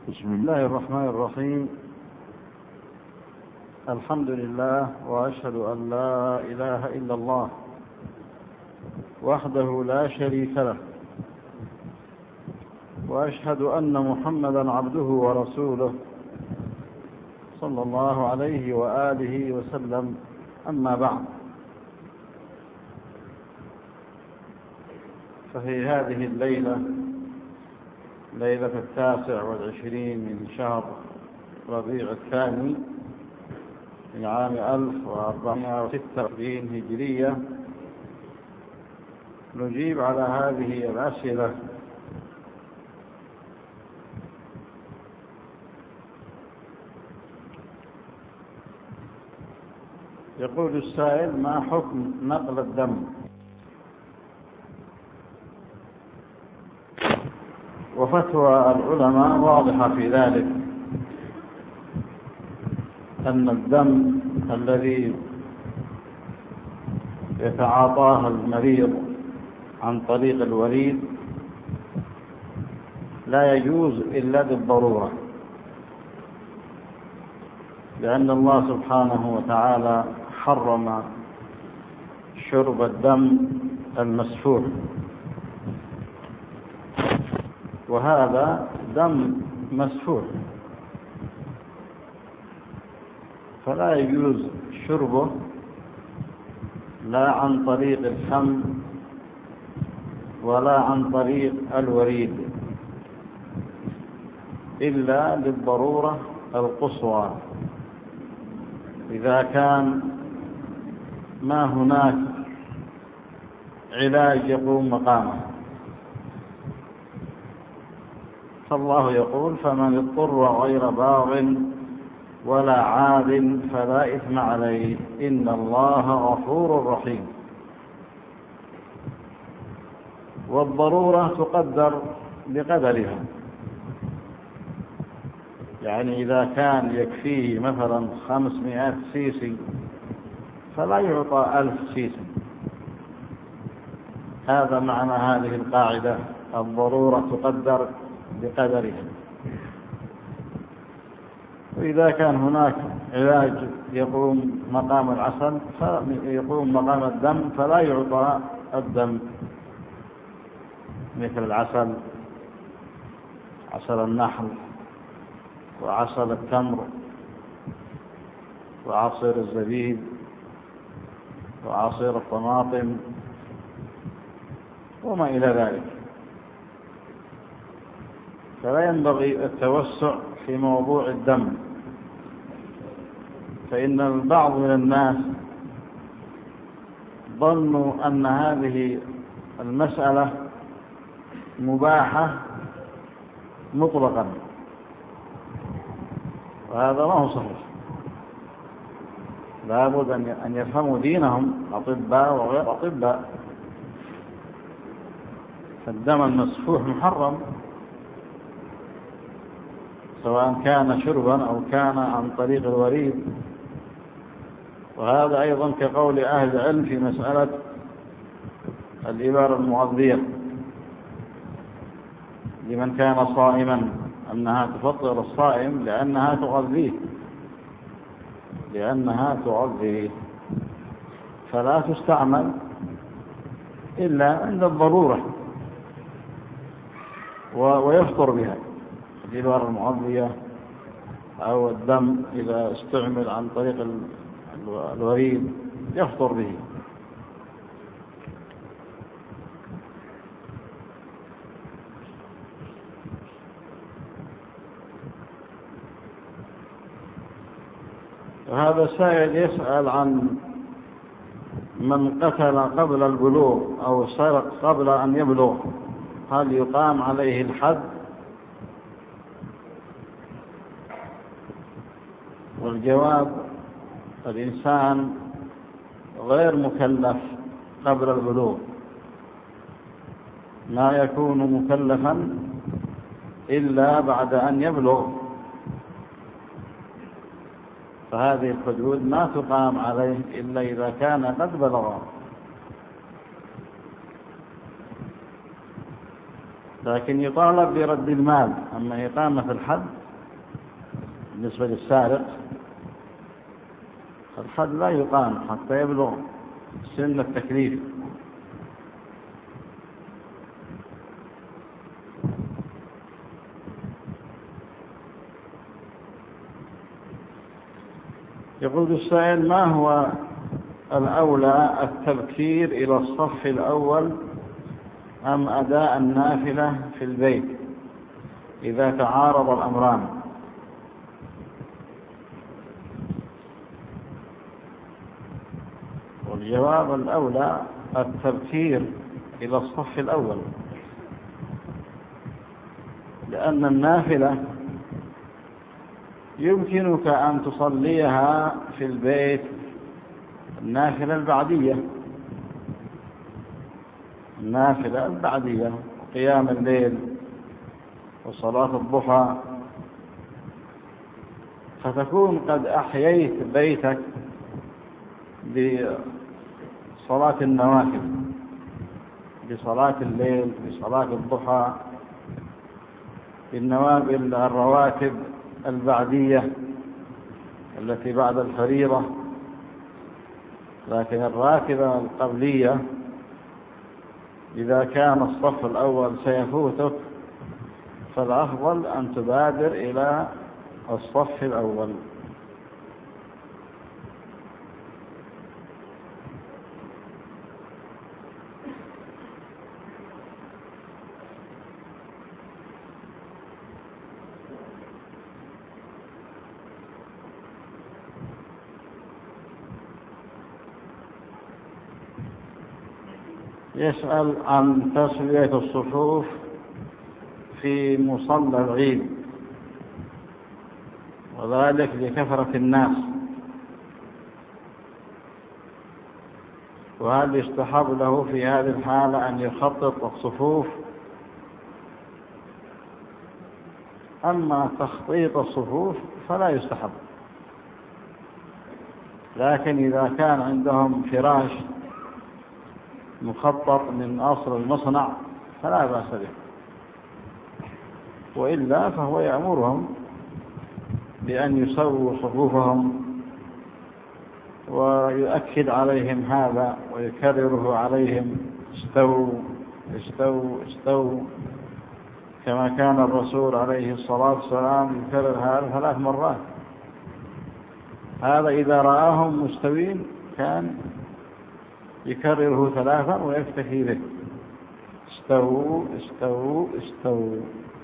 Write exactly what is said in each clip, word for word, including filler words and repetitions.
بسم الله الرحمن الرحيم. الحمد لله، وأشهد أن لا إله إلا الله وحده لا شريك له، وأشهد أن محمدا عبده ورسوله صلى الله عليه وآله وسلم. أما بعد، ففي هذه الليلة، ليلة التاسع والعشرين من شهر ربيع الثاني من عام ألف وأربعمائة وستة وعشرين هجرية، نجيب على هذه الأسئلة. يقول السائل: ما حكم نقل الدم؟ وفتوى العلماء واضحة في ذلك، أن الدم الذي يتعاطاه المريض عن طريق الوريد لا يجوز إلا بالضرورة، لأن الله سبحانه وتعالى حرم شرب الدم المسفوح، وهذا دم مسفوح، فلا يجوز شربه لا عن طريق الفم ولا عن طريق الوريد، إلا للضرورة القصوى، إذا كان ما هناك علاج يقوم مقامه. فالله يقول: فمن اضطر غير باغ ولا عاد فلا إثم عليه إن الله غفور رحيم. والضرورة تقدر بقدرها، يعني إذا كان يكفيه مثلا خمسمائة سيسي فلا يعطى ألف سيسي. هذا معنى هذه القاعدة: الضرورة تقدر بقدرها. وإذا كان هناك علاج يقوم مقام العسل يقوم مقام الدم فلا يعطى الدم، مثل العسل، عسل النحل، وعسل التمر، وعصير الزبيب، وعصير الطماطم، وما إلى ذلك. فلا ينبغي التوسع في موضوع الدم، فإن البعض من الناس ظنوا أن هذه المسألة مباحة مطلقا، وهذا ما هو صحيح. لا بد أن يفهموا دينهم، أطباء وغير أطباء. فالدم المسفوح محرم، سواء كان شربا أو كان عن طريق الوريد. وهذا أيضا كقول أهل العلم في مسألة الإبارة المغذية لمن كان صائما، أنها تفطر الصائم لأنها تغذيه لأنها تغذيه فلا تستعمل إلا عند الضرورة، ويفطر بها الإبارة المغذية أو الدم إذا استعمل عن طريق الوريد يفطر به. وهذا سائل يسأل عن من قتل قبل البلوغ أو سرق قبل أن يبلغ، هل يقام عليه الحد؟ والجواب: الإنسان غير مكلف قبل البلوغ، ما يكون مكلفا إلا بعد أن يبلغ، فهذه الحدود ما تقام عليه إلا إذا كان قد بلغ. لكن يطالب برد المال. أما إقامة الحد بالنسبة للسارق، الحد لا يقام حتى يبلغ سن التكليف. يقول السائل: ما هو الأولى، التبكير إلى الصف الأول أم أداء النافلة في البيت إذا تعارض الأمران؟ والجواب: الأولى التبكير إلى الصف الأول، لأن النافلة يمكنك أن تصليها في البيت، النافلة البعدية، النافلة البعدية، قيام الليل وصلاة الضحى، فتكون قد أحييت بيتك بصلاة النوافل، بصلاة الليل، بصلاة الضحى، بالنوافل الرواتب البعدية التي بعد الفريضة. لكن الراتبة القبلية إذا كان الصف الأول سيفوتك فالأفضل أن تبادر إلى الصف الأول. يسأل عن تسوية الصفوف في مصلى العيد، وذلك لكثرة الناس، وهل يستحب له في هذه الحالة أن يخطط الصفوف؟ أما تخطيط الصفوف فلا يستحب، لكن إذا كان عندهم فراش مخطط من أصل المصنع فلا بأس به، وإلا فهو يأمرهم بأن يسووا صفوفهم ويؤكد عليهم هذا ويكرره عليهم: استووا استووا استووا، كما كان الرسول عليه الصلاة والسلام يكرر هذا ثلاث مرات. هذا إذا رآهم مستوين كان يكرره ثلاثا ويكتفي به: استووا استووا استووا.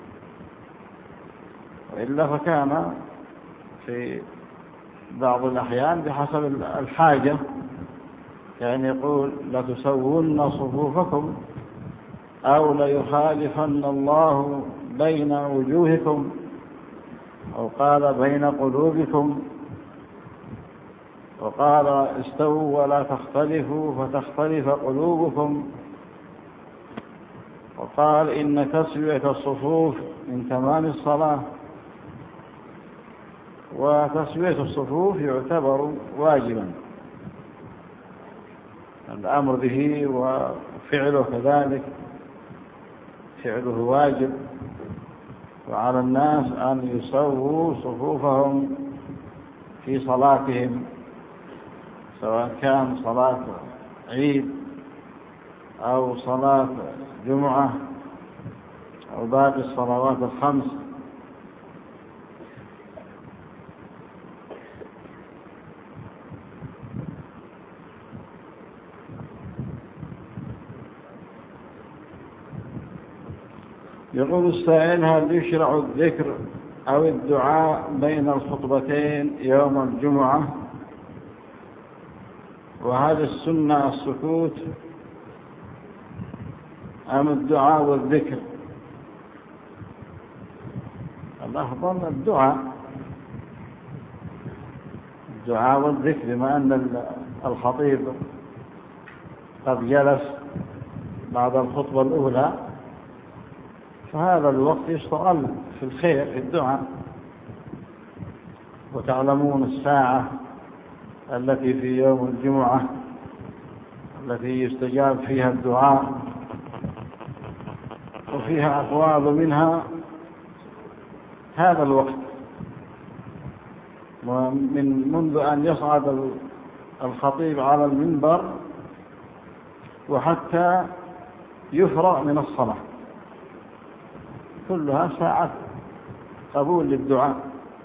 وإلا فكان في بعض الأحيان بحسب الحاجة، يعني يقول: لتسوون صفوفكم أو ليخالفن الله بين وجوهكم، أو قال بين قلوبكم، وقال: استووا ولا تختلفوا فتختلف قلوبكم، وقال: إن تسوية الصفوف من تمام الصلاة. وتسوية الصفوف يعتبر واجبا، الأمر به وفعله كذلك، فعله واجب، وعلى الناس أن يسووا صفوفهم في صلاتهم، سواء كان صلاة عيد أو صلاة جمعة أو باقي الصلوات الخمس. يقول السائل: هل يشرع الذكر أو الدعاء بين الخطبتين يوم الجمعة؟ وهل السنة السكوت أم الدعاء والذكر؟ الأفضل الدعاء الدعاء والذكر، بما أن الخطيب قد جلس بعد الخطبة الأولى، فهذا الوقت يشتغل في الخير، في الدعاء. وتعلمون الساعة التي في يوم الجمعة التي يستجاب فيها الدعاء، وفيها أقوال منها هذا الوقت، ومن منذ أن يصعد الخطيب على المنبر وحتى يفرغ من الصلاة، كلها ساعة قبول للدعاء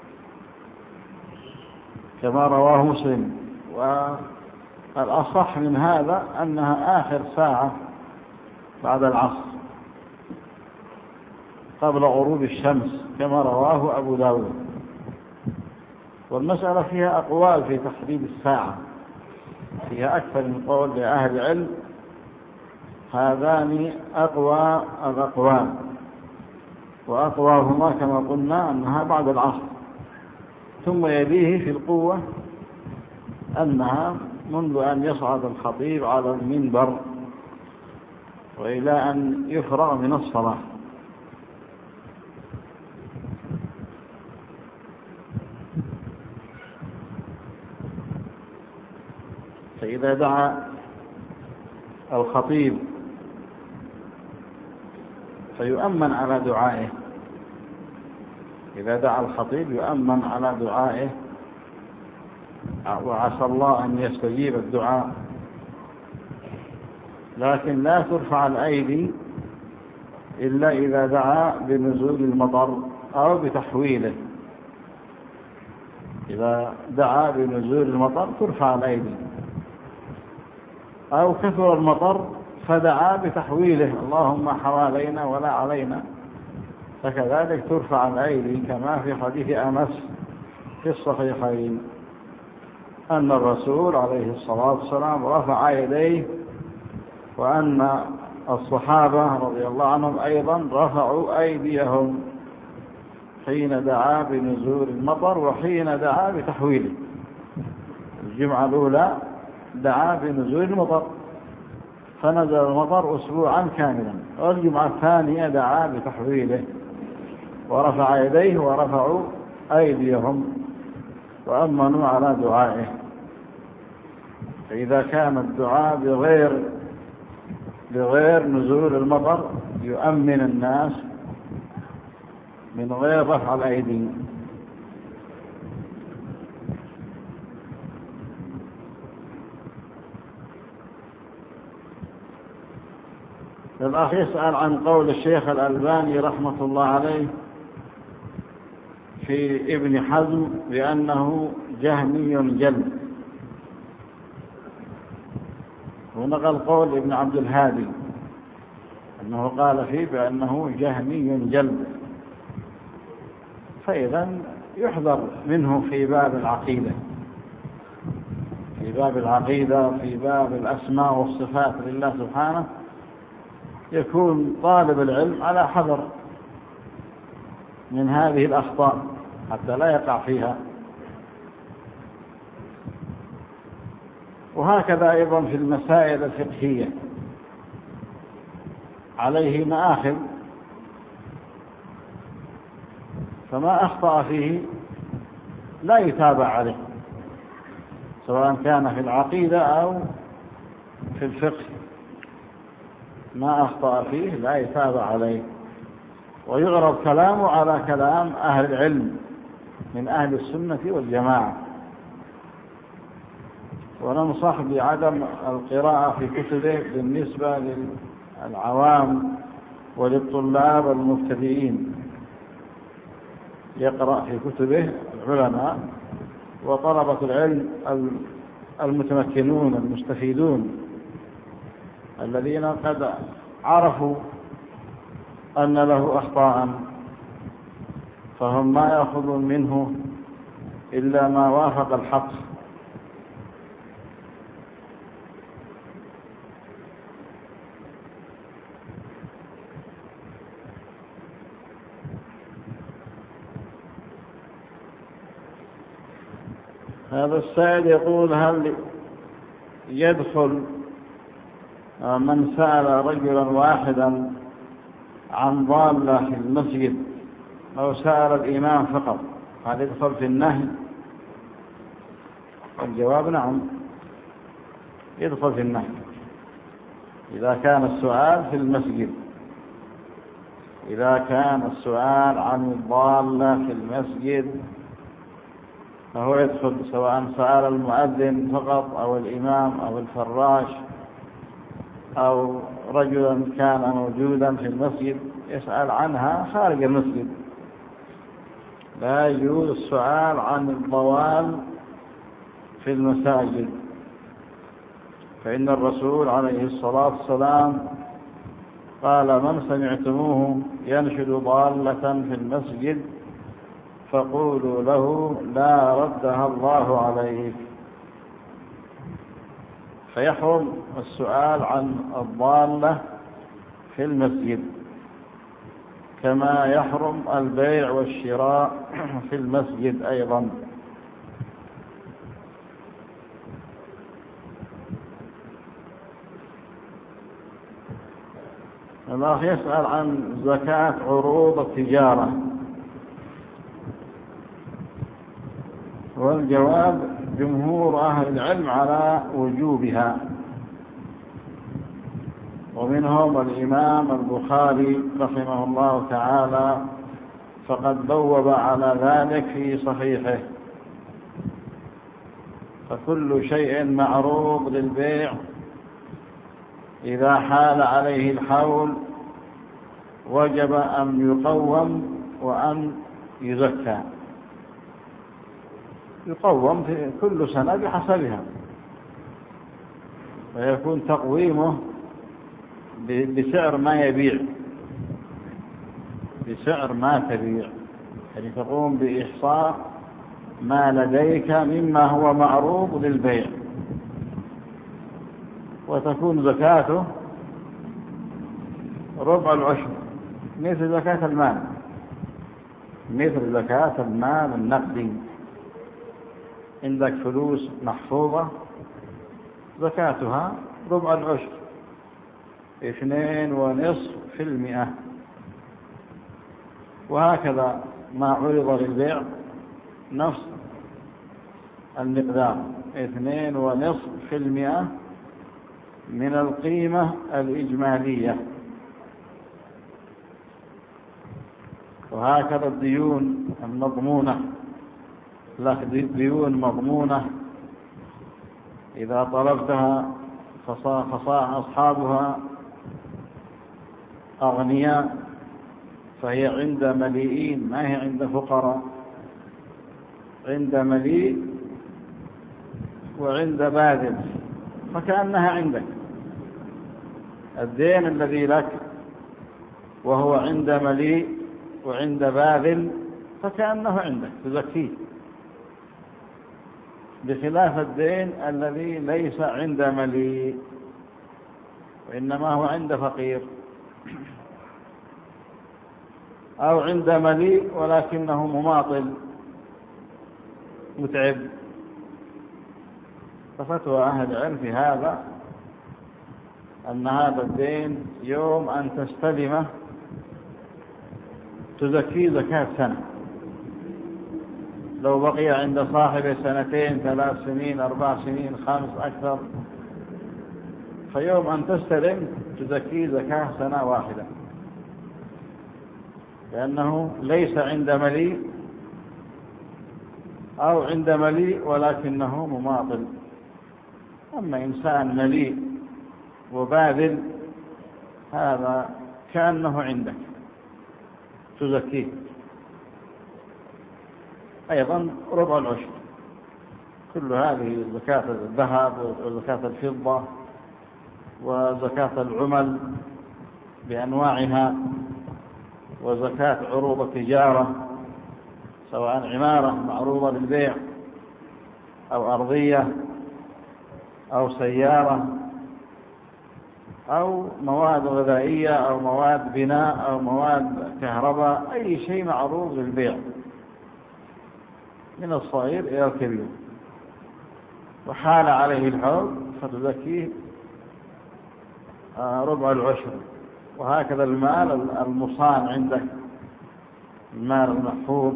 كما رواه مسلم. والأصح من هذا أنها آخر ساعة بعد العصر قبل غروب الشمس كما رواه أبو داود. والمسألة فيها أقوال في تحديد الساعة، فيها أكثر من قول لأهل العلم، هذان أقوى الأقوال، وأقواهما كما قلنا أنها بعد العصر، ثم يليه في القوة أنها منذ أن يصعد الخطيب على المنبر وإلى أن يفرغ من الصلاة. فإذا دعا الخطيب فيؤمن على دعائه، إذا دعا الخطيب يؤمن على دعائه، وعسى الله أن يستجيب الدعاء، لكن لا ترفع الأيدي إلا إذا دعا بنزول المطر أو بتحويله. إذا دعا بنزول المطر ترفع الأيدي، أو كثر المطر فدعا بتحويله اللهم حوالينا ولا علينا، فكذلك ترفع الأيدي كما في حديث أنس في الصحيحين أن الرسول عليه الصلاة والسلام رفع يديه، وأن الصحابة رضي الله عنهم أيضا رفعوا أيديهم حين دعا بنزول المطر وحين دعا بتحويله. الجمعة الأولى دعا بنزول المطر فنزل المطر أسبوعا كاملا، والجمعة الثانية دعا بتحويله ورفع يديه ورفعوا أيديهم وأمنوا على دعائه. فإذا كان الدعاء بغير بغير نزول المطر يؤمن الناس من غير رفع الأيدي. الأخ يسأل عن قول الشيخ الألباني رحمة الله عليه في ابن حزم بأنه جهمي جلد، ونقل قول ابن عبد الهادي أنه قال فيه بأنه جهمي جلد، فإذا يحذر منه في باب العقيدة، في باب العقيدة في باب الأسماء والصفات لله سبحانه يكون طالب العلم على حذر من هذه الأخطاء حتى لا يقع فيها. وهكذا أيضا في المسائل الفقهية عليه مآخذ، فما أخطأ فيه لا يتابع عليه، سواء كان في العقيدة أو في الفقه، ما أخطأ فيه لا يتابع عليه، ويعرض كلامه على كلام أهل العلم من أهل السنة والجماعة. وننصح بعدم القراءة في كتبه بالنسبة للعوام وللطلاب المبتدئين، يقرأ في كتبه العلماء وطلبة العلم المتمكنون المستفيدون الذين قد عرفوا أن له أخطاء، فهم ما يأخذون منه إلا ما وافق الحق. هذا السائل يقول: هل يدخل من سأل رجلا واحدا عن ضالة في المسجد أو سأل الإمام فقط، هل يدخل في النهي؟ الجواب نعم، يدخل في النهي إذا كان السؤال في المسجد. إذا كان السؤال عن الضالة في المسجد فهو يدخل، سواء سأل المؤذن فقط أو الإمام أو الفراش أو رجلا كان موجودا في المسجد يسأل عنها خارج المسجد. لا يجوز السؤال عن الضوال في المساجد، فإن الرسول عليه الصلاة والسلام قال: من سمعتموه ينشد ضالة في المسجد فقولوا له لا ردها الله عليك. فيحرم السؤال عن الضالة في المسجد، كما يحرم البيع والشراء في المسجد أيضا. الأخ يسأل عن زكاة عروض التجارة، والجواب: جمهور أهل العلم على وجوبها، ومنهم الإمام البخاري رحمه الله تعالى، فقد بوب على ذلك في صحيحه. فكل شيء معروض للبيع إذا حال عليه الحول وجب أن يقوم وأن يزكى. يقوم في كل سنة بحسبها، ويكون تقويمه بسعر ما يبيع، بسعر ما تبيع، يعني تقوم بإحصاء ما لديك مما هو معروض للبيع، وتكون زكاته ربع العشر، مثل زكاة المال، مثل زكاة المال النقدي. عندك فلوس محفوظة زكاتها ربع العشر، اثنين ونصف في المئة. وهكذا ما عرض للبيع نفس المقدار، اثنين ونصف في المئة من القيمة الإجمالية. وهكذا الديون المضمونة، لك ديون مضمونة إذا طلبتها فصاح أصحابها أغنياء فهي عند مليئين، ما هي عند فقراء، عند مليء وعند باذل، فكأنها عندك. الدين الذي لك وهو عند مليء وعند باذل فكأنه عندك تزكيه، بخلاف الدين الذي ليس عند مليء وإنما هو عند فقير، أو عند مليء ولكنه مماطل متعب. ففتوى أهل العلم في هذا أن هذا الدين يوم أن تستلمه تزكي زكاة سنة، لو بقي عند صاحبه سنتين، ثلاث سنين، أربع سنين، خمس، أكثر، فيوم أن تستلم تزكي زكاة سنة واحدة، لأنه ليس عند مليء أو عند مليء ولكنه مماطل. أما إنسان مليء وباذل هذا كأنه عندك تزكيه. أيضا ربع العشر، كل هذه زكاة الذهب وزكاة الفضة وزكاة العمل بأنواعها وزكاة عروض التجارة، سواء عمارة معروضة للبيع أو أرضية أو سيارة أو مواد غذائية أو مواد بناء أو مواد كهرباء، أي شيء معروض للبيع من الصغير إلى الكبير، وحال عليه الحول فتزكيه ربع العشر. وهكذا المال المصان عندك، المال المحفوظ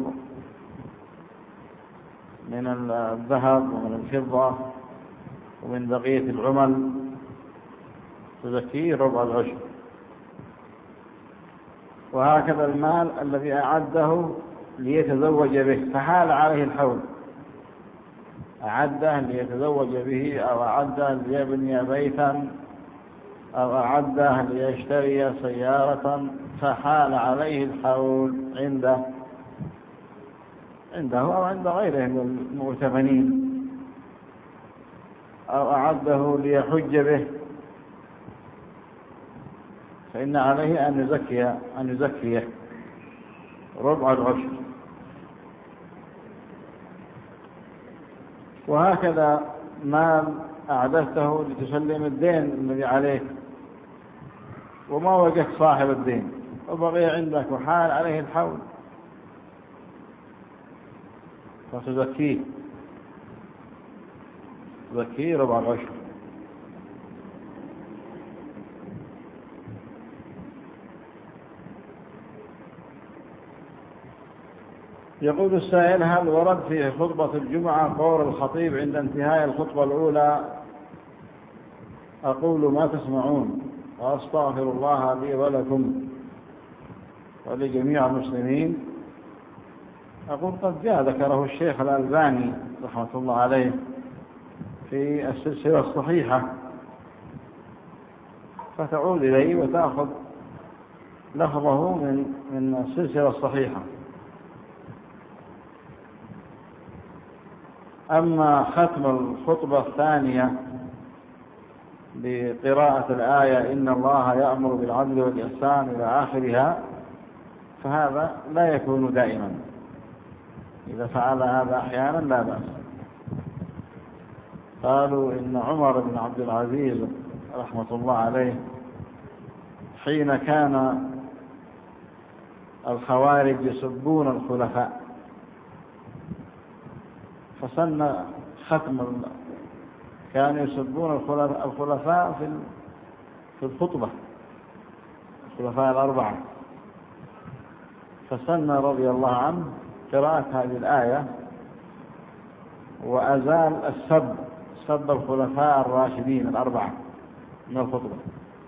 من الذهب ومن الفضة ومن بقية العمل تزكيه ربع العشر. وهكذا المال الذي أعده ليتزوج به فحال عليه الحول، أعده ليتزوج به أو أعده ليبني بيتا أو أعده ليشتري سيارة فحال عليه الحول عنده عنده أو عند غيره من المؤتمنين، أو أعده ليحج به، فإن عليه أن يزكي أن يزكيه ربع العشر. وهكذا مال أعددته لتسلم الدين الذي عليك وما وجدت صاحب الدين وبقي عندك وحال عليه الحول فتزكيه تزكيه ربع العشر. يقول السائل: هل ورد في خطبة الجمعة قول الخطيب عند انتهاء الخطبة الأولى: أقول ما تسمعون وأستغفر الله لي ولكم ولجميع المسلمين؟ أقول قد جاء ذكره الشيخ الألباني رحمة الله عليه في السلسلة الصحيحة، فتعود إليه وتأخذ لفظه من من السلسلة الصحيحة. أما ختم الخطبة الثانية بقراءة الآية إن الله يأمر بالعدل والإحسان إلى آخرها فهذا لا يكون دائما، إذا فعل هذا أحيانا لا بأس. قالوا إن عمر بن عبد العزيز رحمة الله عليه حين كان الخوارج يسبون الخلفاء فسن ختم كانوا يسبون الخلفاء في في الخطبة، الخلفاء الأربعة، فسن رضي الله عنه قراءة هذه الآية وأزال السب سب الخلفاء الراشدين الأربعة من الخطبة،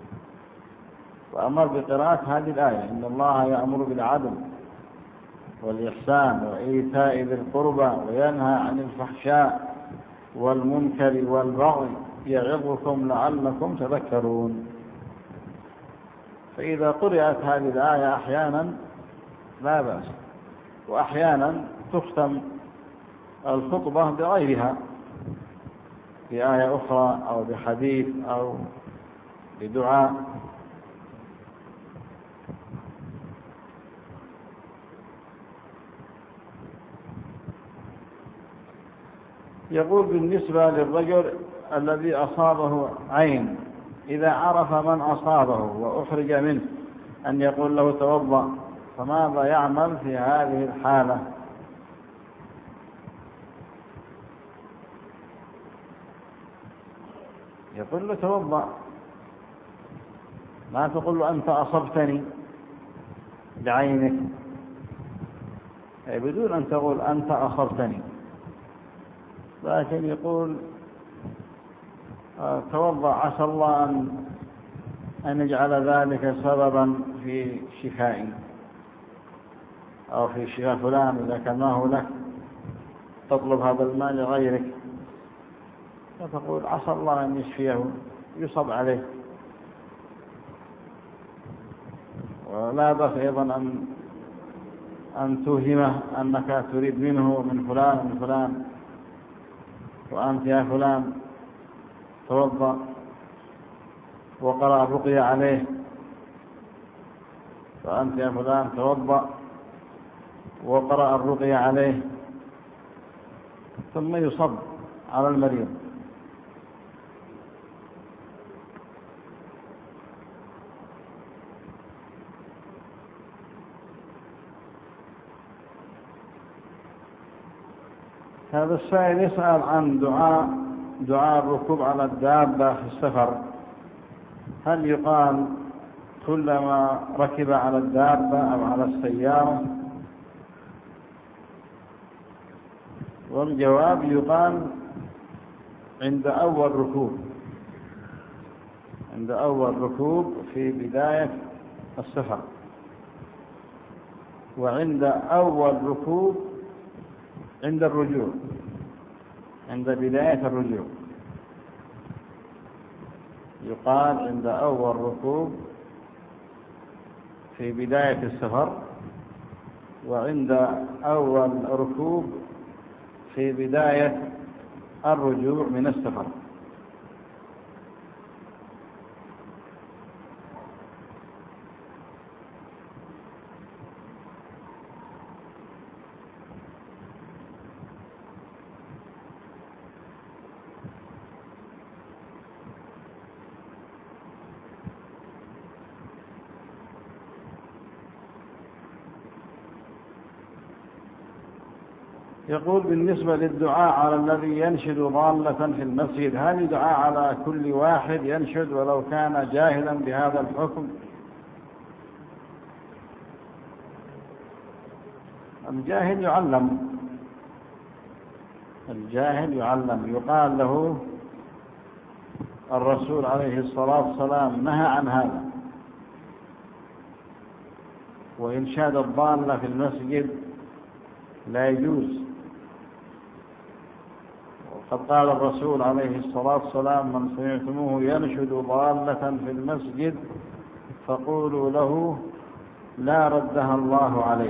وأمر بقراءة هذه الآية إن الله يأمر بالعدل والإحسان وإيتاء ذي القربى وينهى عن الفحشاء والمنكر والبغي يعظكم لعلكم تذكرون. فإذا قرأت هذه الآية أحيانا لا بأس، وأحيانا تختم الخطبة بغيرها، بآية أخرى أو بحديث أو بدعاء. يقول بالنسبة للرجل الذي أصابه عين إذا عرف من أصابه وأخرج منه أن يقول له توضأ، فماذا يعمل في هذه الحالة؟ يقول له توضأ، ما تقول له أنت أصبتني بعينك، أي بدون أن تقول أنت أصبتني، لكن يقول توضأ عسى الله أن أن يجعل ذلك سببا في شفائي أو في شفاء فلان إذا كان ما هو لك تطلب هذا المال لغيرك، فتقول عسى الله أن يشفيه يصب عليه. ولا بأس أيضا أن أن توهمه أنك تريد منه من فلان من فلان، وأنت يا فلان توضأ وقرأ الرقية عليه، وأنت يا فلان توضأ وقرأ الرقية عليه، ثم يصب على المريض. هذا السائل يسأل عن دعاء دعاء الركوب على الدابة في السفر، هل يقال كلما ركب على الدابة أو على السيارة؟ والجواب يقال عند أول ركوب عند أول ركوب في بداية السفر، وعند أول ركوب عند الرجوع، عند بداية الرجوع يقال عند أول ركوب في بداية السفر، وعند أول ركوب في بداية الرجوع من السفر. يقول بالنسبة للدعاء على الذي ينشد ضالة في المسجد، هل دعاء على كل واحد ينشد ولو كان جاهلا بهذا الحكم؟ الجاهل يعلم، الجاهل يعلم. يقال له الرسول عليه الصلاة والسلام نهى عن هذا، وإنشاد الضالة في المسجد لا يجوز. قد قال الرسول عليه الصلاة والسلام: من سمعتموه ينشد ضالة في المسجد فقولوا له لا ردها الله عليه.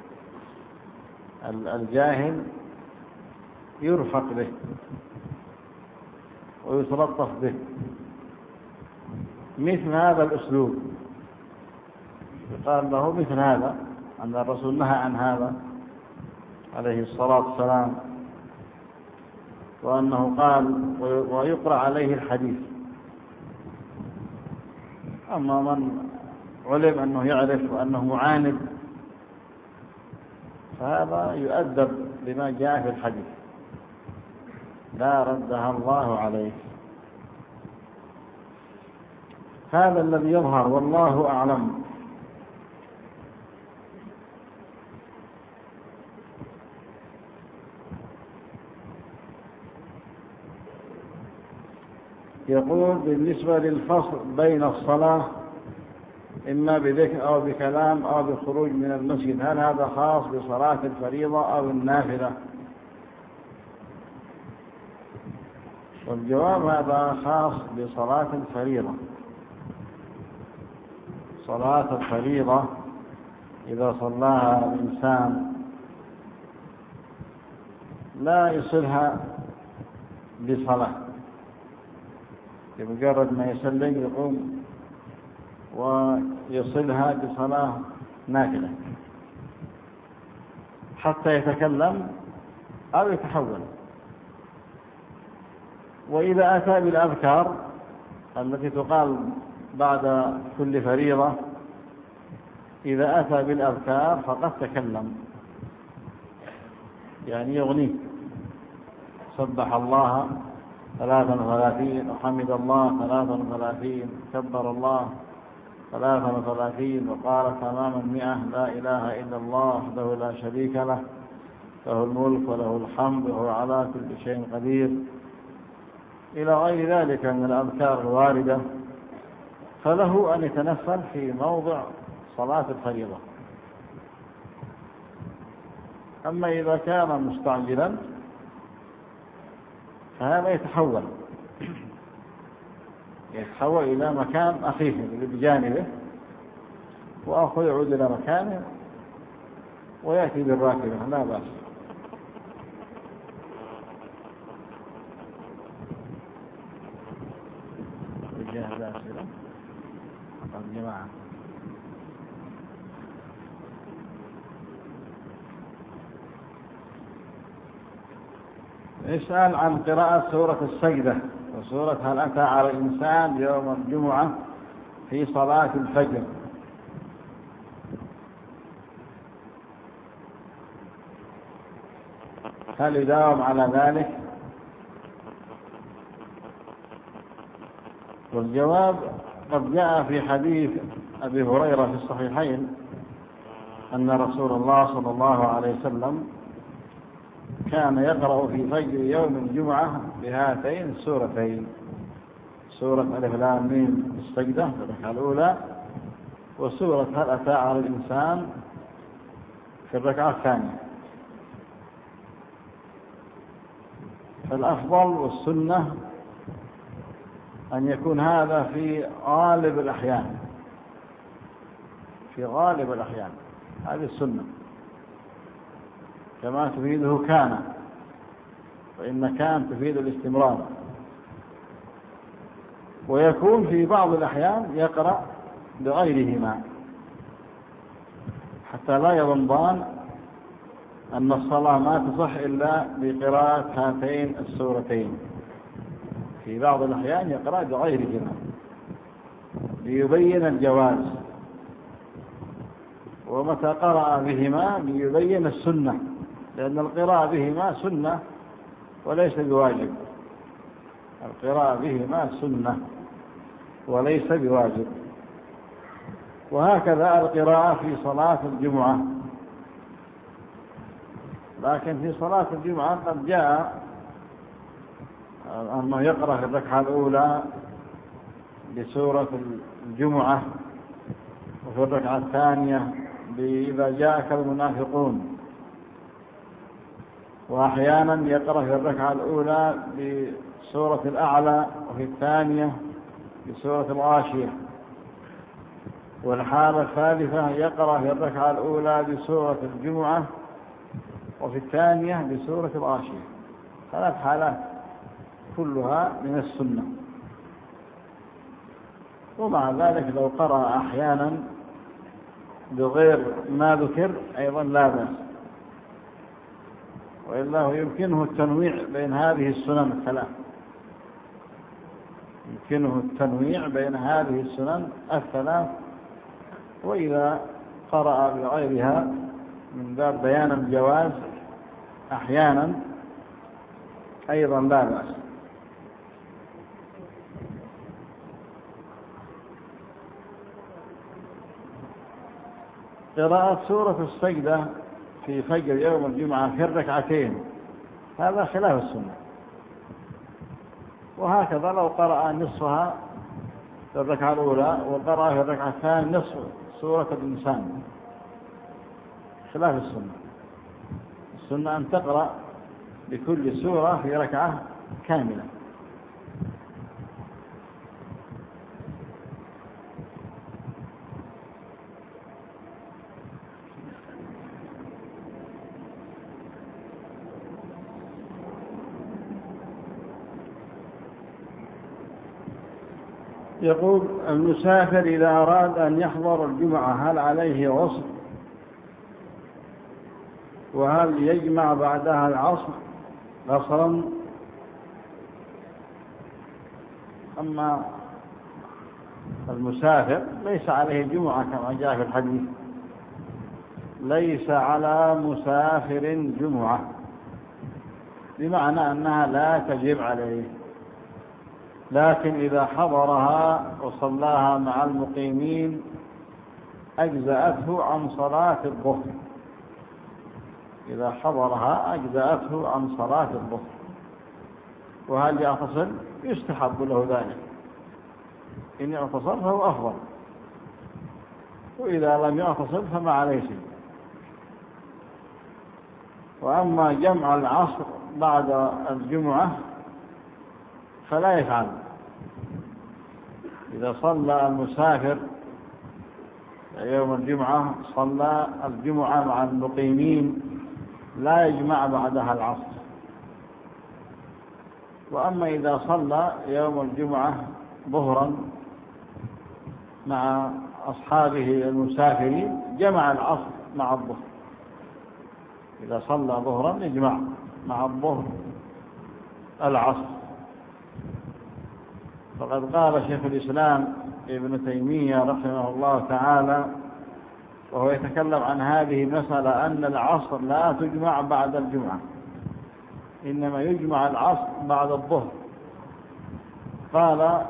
الجاهل يرفق به ويتلطف به. مثل هذا الأسلوب يقال له مثل هذا، أن الرسول نهى عن هذا عليه الصلاة والسلام، وأنه قال ويقرأ عليه الحديث. أما من علم أنه يعرف وأنه معاند فهذا يؤدب بما جاء في الحديث: لا ردها الله عليه. هذا الذي يظهر والله أعلم. يقول بالنسبة للفصل بين الصلاة إما بذكر أو بكلام أو بالخروج من المسجد، هل هذا خاص بصلاة الفريضة أو النافلة؟ والجواب هذا خاص بصلاة الفريضة. صلاة الفريضة إذا صلاها الإنسان لا يصلها بصلاة، بمجرد ما يسلم يقوم ويصلها بصلاة نافلة حتى يتكلم أو يتحول. وإذا أتى بالأذكار التي تقال بعد كل فريضة، إذا أتى بالأذكار فقد تكلم، يعني يغني: سبح الله ثلاثا وثلاثين، وحمد الله ثلاثا وثلاثين، كبر الله ثلاثا وثلاثين، وقال تمام المئة: لا إله إلا الله وحده لا شريك له، له الملك وله الحمد وهو على كل شيء قدير، إلى غير ذلك من الأذكار الواردة. فله أن يتنفل في موضع صلاة الفريضة. أما إذا كان مستعجلا فهذا يتحول يتحول إلى مكان أخيه اللي بجانبه، وأخوه يعود إلى مكانه ويأتي بالراكبة، لا بأس. الجهة الأسئلة الجماعة. يسأل عن قراءة سورة السجدة وسورة هل أتى على الإنسان يوم الجمعة في صلاة الفجر. هل يداوم على ذلك؟ والجواب: قد جاء في حديث أبي هريرة في الصحيحين أن رسول الله صلى الله عليه وسلم كان يقرأ في فجر يوم الجمعة بهاتين السورتين: سورة ألف لام ميم السجدة الركعة الأولى، وسورة هل أتى على الإنسان في الركعة الثانية. فالأفضل والسنة أن يكون هذا في غالب الأحيان، في غالب الأحيان، هذه السنة كما تفيده كان، فإن كان تفيد الاستمرار. ويكون في بعض الأحيان يقرأ بغيرهما حتى لا يظنان أن الصلاة ما تصح إلا بقراءة هاتين السورتين. في بعض الأحيان يقرأ بغيرهما ليبين الجواز، ومتى قرأ بهما ليبين السنة، لأن القراءة بهما سنة وليس بواجب. القراءة بهما سنة وليس بواجب. وهكذا القراءة في صلاة الجمعة. لكن في صلاة الجمعة قد جاء أنه يقرأ في الركعة الأولى بسورة الجمعة، وفي الركعة الثانية إذا جاءك المنافقون، وأحيانا يقرأ في الركعة الأولى بسورة الأعلى، وفي الثانية بسورة الغاشية. والحالة الثالثة يقرأ في الركعة الأولى بسورة الجمعة، وفي الثانية بسورة الغاشية. ثلاث حالات كلها من السنة. ومع ذلك لو قرأ أحيانا بغير ما ذكر أيضا لا بأس، وإلا يمكنه التنويع بين هذه السنن الثلاث، يمكنه التنويع بين هذه السنن الثلاث. وإذا قرأ بغيرها من باب بيان الجواز أحيانا أيضا لا بأس. قراءة سورة السجدة في فجر يوم الجمعة في الركعتين هذا خلاف السنة. وهكذا لو قرأ نصفها في الركعة الأولى وقرأ في الركعة الثانية نصف سورة الإنسان خلاف السنة. السنة أن تقرأ بكل سورة في ركعة كاملة. يقول المسافر إذا أراد أن يحضر الجمعة هل عليه غسل؟ وهل يجمع بعدها العصر غسلا؟ أما المسافر ليس عليه الجمعة كما جاء في الحديث، ليس على مسافر جمعة، بمعنى أنها لا تجب عليه. لكن إذا حضرها وصلاها مع المقيمين أجزأته عن صلاة الظهر. إذا حضرها أجزأته عن صلاة الظهر. وهل يعتصل؟ يستحب له ذلك، إن يعتصل فهو أفضل، وإذا لم يعتصل فما عليه شيء. وأما جمع العصر بعد الجمعة فلا يفعل. إذا صلى المسافر يوم الجمعة صلى الجمعة مع المقيمين لا يجمع بعدها العصر. وأما إذا صلى يوم الجمعة ظهرا مع أصحابه المسافرين جمع العصر مع الظهر. إذا صلى ظهرا يجمع مع الظهر العصر. فقد قال شيخ الإسلام ابن تيمية رحمه الله تعالى وهو يتكلم عن هذه المسألة أن العصر لا تجمع بعد الجمعة، إنما يجمع العصر بعد الظهر. قال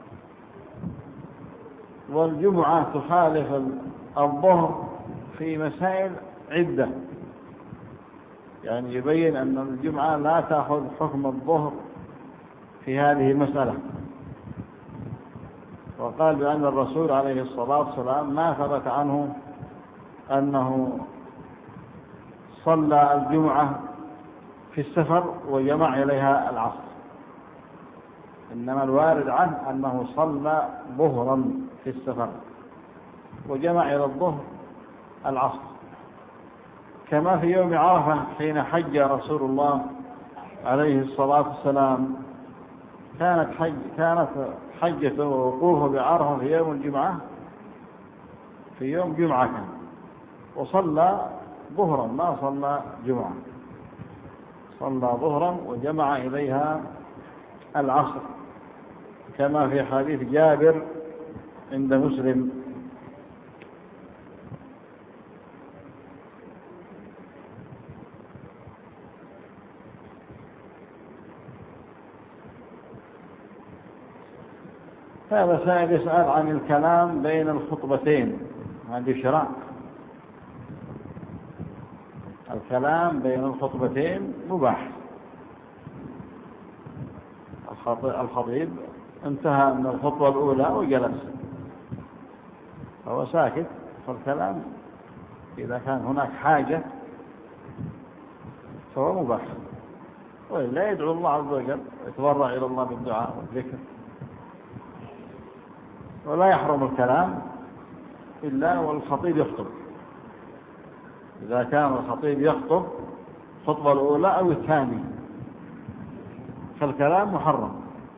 والجمعة تخالف الظهر في مسائل عدة، يعني يبين أن الجمعة لا تأخذ حكم الظهر في هذه المسألة. وقال بأن الرسول عليه الصلاة والسلام ما ثبت عنه أنه صلى الجمعة في السفر وجمع إليها العصر، إنما الوارد عنه أنه صلى ظهرا في السفر وجمع إلى الظهر العصر، كما في يوم عرفة حين حج رسول الله عليه الصلاة والسلام، كانت حج كانت حجته ووقوفه بعرفة في يوم الجمعة في يوم جمعة كان، وصلى ظهرا ما صلى جمعة، صلى ظهرا وجمع إليها العصر، كما في حديث جابر عند مسلم. هذا سائل يسأل عن الكلام بين الخطبتين، هذه شرع. الكلام بين الخطبتين مباح. الخطيب انتهى من الخطبة الأولى وجلس فهو ساكت، فالكلام إذا كان هناك حاجة فهو مباح، ولا يدعو الله عز وجل يتضرع إلى الله بالدعاء والذكر. ولا يحرم الكلام إلا والخطيب يخطب، إذا كان الخطيب يخطب الخطبة الأولى أو الثانية فالكلام محرم.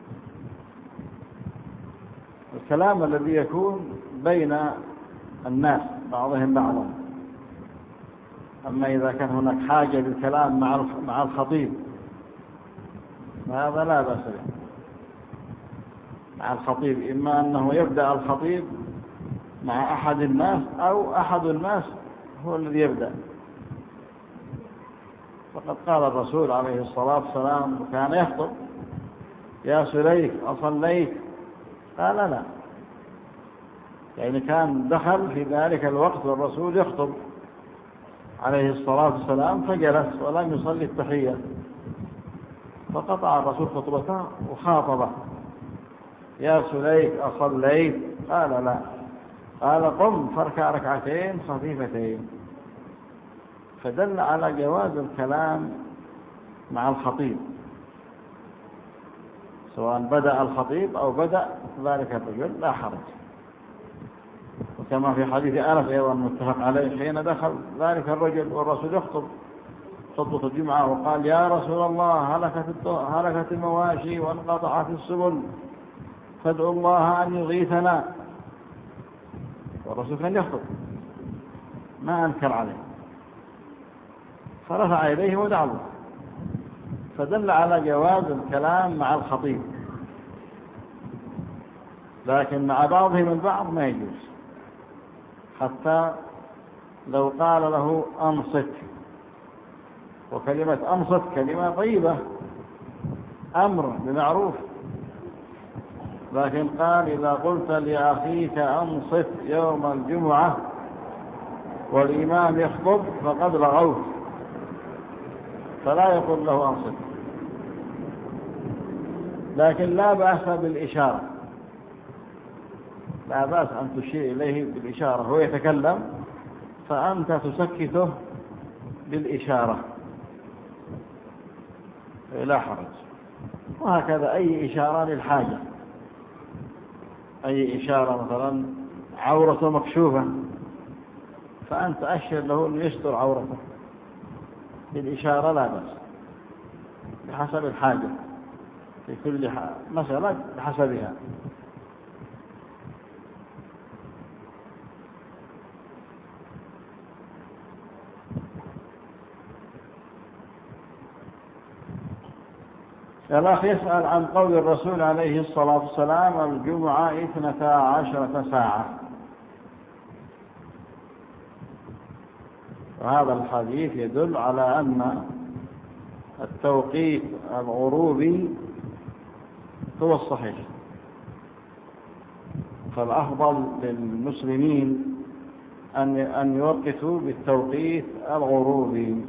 الكلام الذي يكون بين الناس بعضهم بعضا، أما إذا كان هناك حاجة للكلام مع مع الخطيب فهذا لا بأس به مع الخطيب، إما أنه يبدأ الخطيب مع أحد الناس أو أحد الناس هو الذي يبدأ. فقد قال الرسول عليه الصلاة والسلام وكان يخطب: يا سليك أصليت؟ قال لا، يعني كان دخل في ذلك الوقت والرسول يخطب عليه الصلاة والسلام فجلس ولم يصلي التحية، فقطع الرسول خطبته وخاطبه: يا سليك أصليت؟ قال لا. قال: قم فاركع ركعتين خفيفتين. فدل على جواز الكلام مع الخطيب، سواء بدأ الخطيب أو بدأ ذلك الرجل لا حرج. وكما في حديث أنس أيضا متفق عليه حين دخل ذلك الرجل والرسول يخطب خطبة الجمعة وقال: يا رسول الله هلكت هلكت المواشي وانقطعت السبل فادعوا الله أن يغيثنا. والرسول كان يخطب ما أنكر عليه، فرفع إليه ودعا له، فدل على جواز الكلام مع الخطيب، لكن مع بعضهم البعض ما يجوز، حتى لو قال له أنصت، وكلمة أنصت كلمة طيبة أمر بمعروف، لكن قال: إذا قلت لأخيك أنصت يوم الجمعة والإمام يخطب فقد لغوت، فلا يقول له أنصت. لكن لا بأس بالإشارة، لا بأس أن تشير إليه بالإشارة، هو يتكلم فأنت تسكته بالإشارة لا حرج. وهكذا أي إشارة للحاجة، أي إشارة مثلا عورته مكشوفة فأنت أشر له أن يستر عورته بالإشارة لا بأس، بحسب الحاجة، في كل مسألة بحسبها. الأخ يسأل عن قول الرسول عليه الصلاة والسلام: الجمعة اثنتا عشرة ساعة. وهذا الحديث يدل على أن التوقيت الغروبي هو الصحيح، فالأفضل للمسلمين أن أن يوقتوا بالتوقيت الغروبي.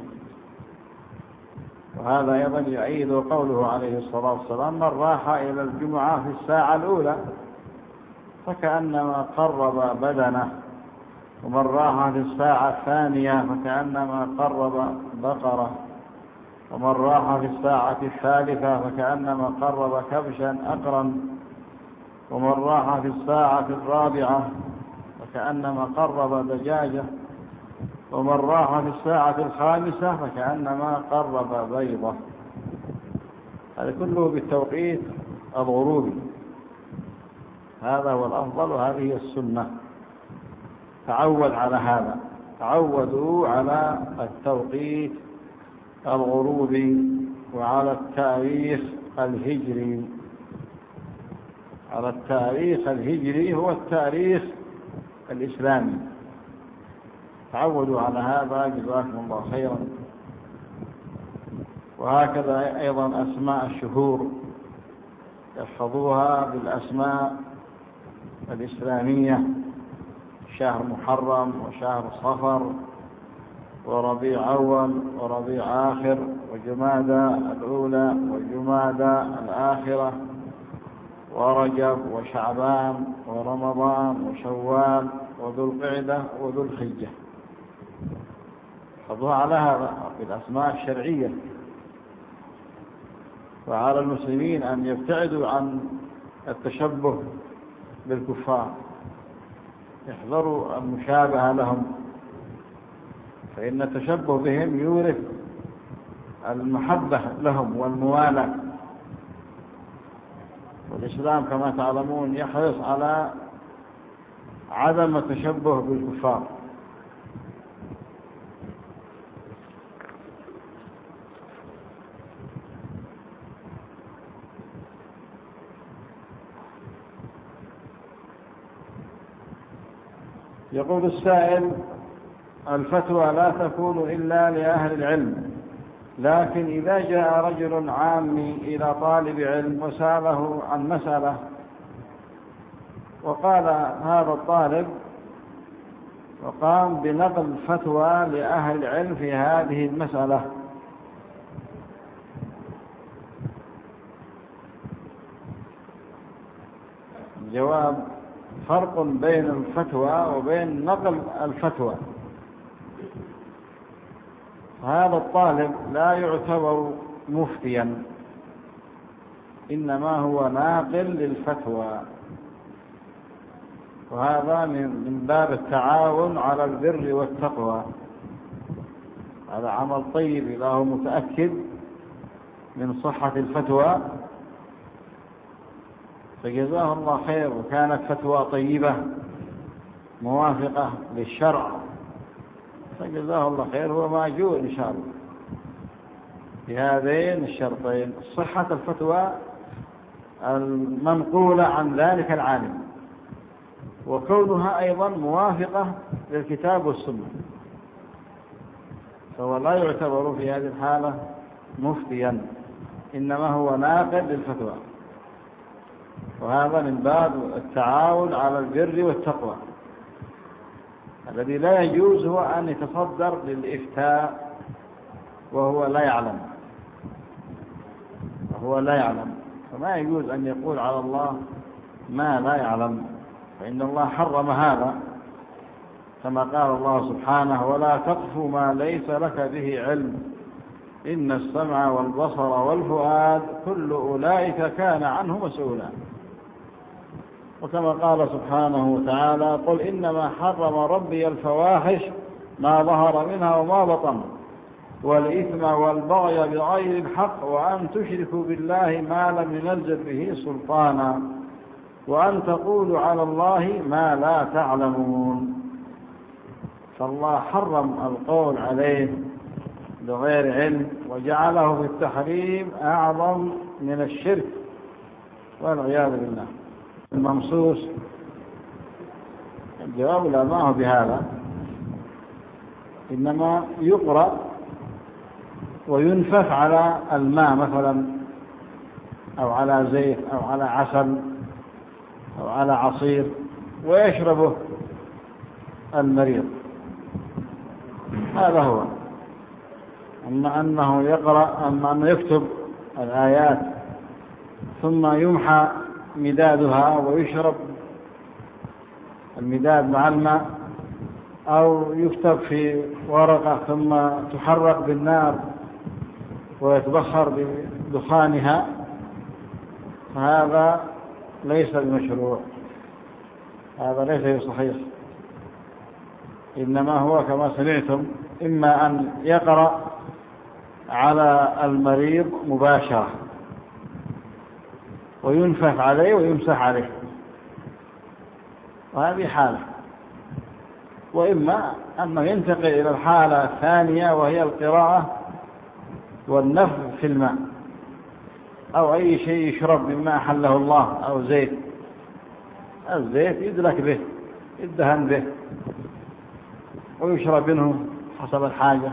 وهذا أيضا يعيد قوله عليه الصلاة والسلام: من راح إلى الجمعة في الساعة الأولى فكأنما قرب بدنه ومن راح في الساعة الثانية فكأنما قرب بقرة، ومن راح في الساعة الثالثة فكأنما قرب كبشا أقرا، ومن راح في الساعة الرابعة فكأنما قرب دجاجة، ومن راح في الساعة الخامسة فكأنما قرب بيضة. هذا كله بالتوقيت الغروبي، هذا هو الأفضل وهذه هي السنة. تعود على هذا، تعودوا على التوقيت الغروبي وعلى التاريخ الهجري. على التاريخ الهجري هو التاريخ الإسلامي، تعودوا على هذا جزاكم الله خيرا. وهكذا أيضا أسماء الشهور يحفظوها بالأسماء الإسلامية، شهر محرم وشهر صفر وربيع أول وربيع آخر وجمادى الأولى وجمادى الآخرة ورجب وشعبان ورمضان وشوال وذو القعدة وذو الحجة. حفظوها على هذا بالأسماء الشرعية. وعلى المسلمين أن يبتعدوا عن التشبه بالكفار، يحذروا المشابهة لهم، فإن التشبه بهم يورث المحبة لهم والموالاة. والإسلام كما تعلمون يحرص على عدم التشبه بالكفار. يقول السائل: الفتوى لا تكون إلا لأهل العلم، لكن إذا جاء رجل عامي إلى طالب علم وسأله عن مسألة وقال هذا الطالب وقام بنقل فتوى لأهل العلم في هذه المسألة، الجواب: فرق بين الفتوى وبين نقل الفتوى. هذا الطالب لا يعتبر مفتيا، إنما هو ناقل للفتوى، وهذا من باب التعاون على البر والتقوى. هذا عمل طيب إذا هو متأكد من صحة الفتوى فجزاه الله خير، وكانت فتوى طيبة موافقة للشرع فجزاه الله خير، هو ماجور إن شاء الله بهذين الشرطين: صحة الفتوى المنقولة عن ذلك العالم، وكونها أيضا موافقة للكتاب والسنة، فهو لا يعتبر في هذه الحالة مفتيا، إنما هو ناقل للفتوى. وهذا من باب التعاون على البر والتقوى. الذي لا يجوز هو أن يتصدر للإفتاء وهو لا يعلم وهو لا يعلم فما يجوز أن يقول على الله ما لا يعلم، فإن الله حرم هذا، كما قال الله سبحانه: ولا تقف ما ليس لك به علم إن السمع والبصر والفؤاد كل أولئك كان عنه مسؤولا. وكما قال سبحانه وتعالى: قل إنما حرم ربي الفواحش ما ظهر منها وما بطن والإثم والبغي بغير الحق وأن تشركوا بالله ما لم ينزل به سلطانا وأن تقولوا على الله ما لا تعلمون. فالله حرم القول عليه بغير علم وجعله في التحريم أعظم من الشرك والعياذ بالله. المنصوص الجواب لا ما هو بهذا، إنما يقرأ وينفث على الماء مثلا أو على زيت أو على عسل أو على عصير ويشربه المريض، هذا هو. أما أنه يقرأ أما أنه يكتب الآيات ثم يمحى مدادها ويشرب المداد مع الماء، أو يكتب في ورقة ثم تحرق بالنار ويتبخر بدخانها، فهذا ليس بمشروع، هذا ليس بصحيح. إنما هو كما سمعتم إما أن يقرأ على المريض مباشرة وينفث عليه ويمسح عليه، وهذه حالة، وإما أنه ينتقل إلى الحالة الثانية وهي القراءة والنفث في الماء أو أي شيء يشرب مما أحله الله، أو زيت، الزيت يدلك به يدهن به ويشرب منه حسب الحاجة،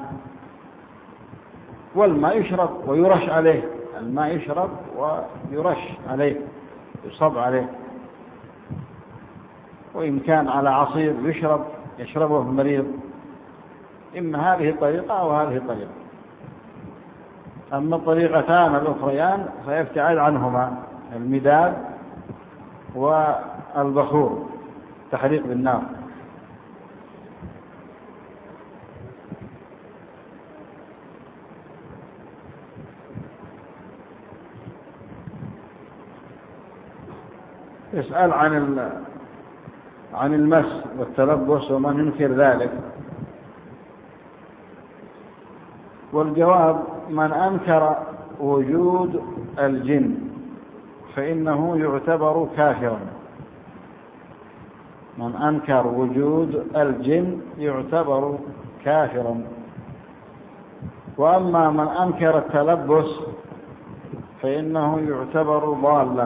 والماء يشرب ويرش عليه، الماء يشرب ويرش عليه يصب عليه، وإن كان على عصير يشرب يشربه المريض، إما هذه الطريقة أو هذه الطريقة. أما الطريقتان الأخريان فيبتعد عنهما المداد والبخور، تحريق بالنار. يسأل عن عن المس والتلبس ومن ينكر ذلك، والجواب: من أنكر وجود الجن فإنه يعتبر كافرا. من أنكر وجود الجن يعتبر كافرا. وأما من أنكر التلبس فإنه يعتبر ضالا.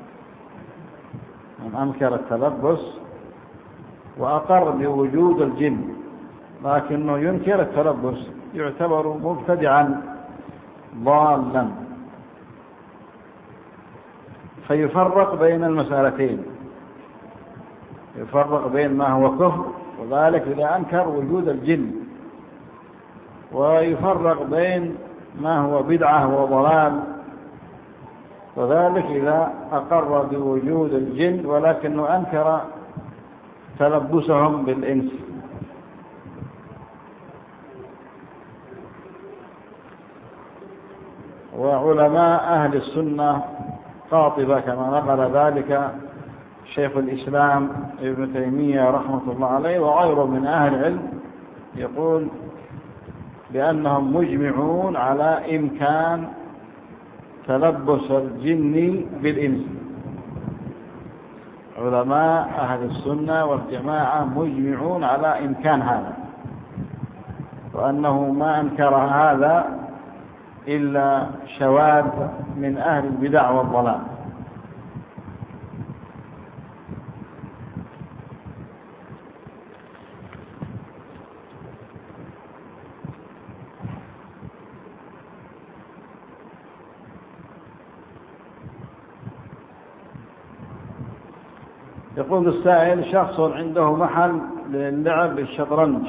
من أنكر التلبس وأقر بوجود الجن لكنه ينكر التلبس يعتبر مبتدعا ضالا. فيفرق بين المسألتين، يفرق بين ما هو كفر وذلك إذا أنكر وجود الجن، ويفرق بين ما هو بدعة وضلال وذلك إذا أقر بوجود الجن ولكنه أنكر تلبسهم بالإنس. وعلماء أهل السنة قاطبة كما نقل ذلك شيخ الإسلام ابن تيمية رحمة الله عليه وغيره من أهل العلم، يقول بأنهم مجمعون على إمكان تلبس الجن بالإنس. علماء أهل السنة والجماعة مجمعون على إمكان هذا، وأنه ما أنكر هذا إلا شواذ من أهل البدع والضلال. يقول السائل: شخص عنده محل للعب بالشطرنج،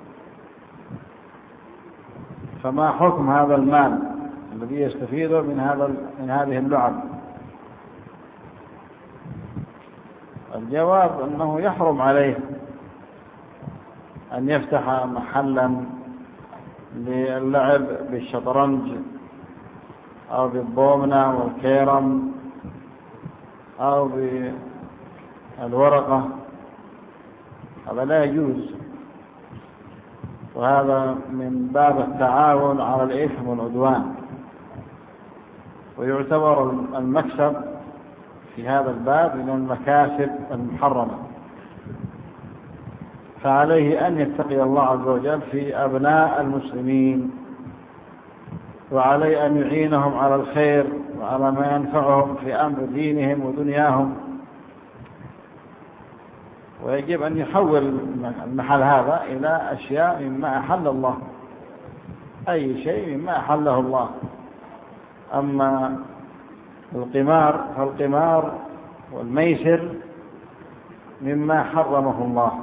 فما حكم هذا المال الذي يستفيده من هذا من هذه اللعب؟ الجواب أنه يحرم عليه أن يفتح محلا للعب بالشطرنج أو بالضومنة والكيرم أو بالورقة، هذا لا يجوز، وهذا من باب التعاون على الإثم والعدوان، ويعتبر المكسب في هذا الباب من المكاسب المحرمة. فعليه أن يتقي الله عز وجل في أبناء المسلمين، وعليه أن يعينهم على الخير وعلى ما ينفعهم في أمر دينهم ودنياهم، ويجب أن يحول المحل هذا إلى أشياء مما أحل الله، أي شيء مما أحله الله. أما القمار فالقمار والميسر مما حرمه الله،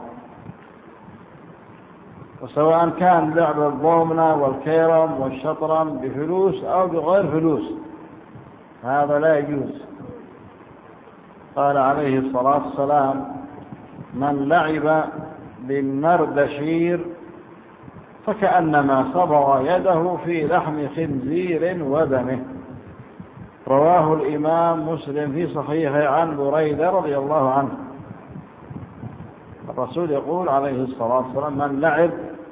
وسواء كان لعب الضومنة والكيرم والشطرنج بفلوس أو بغير فلوس هذا لا يجوز. قال عليه الصلاة والسلام: من لعب بالنردشير فكأنما صبغ يده في لحم خنزير ودمه. رواه الإمام مسلم في صحيحه عن بريدة رضي الله عنه. الرسول يقول عليه الصلاة والسلام: من لعب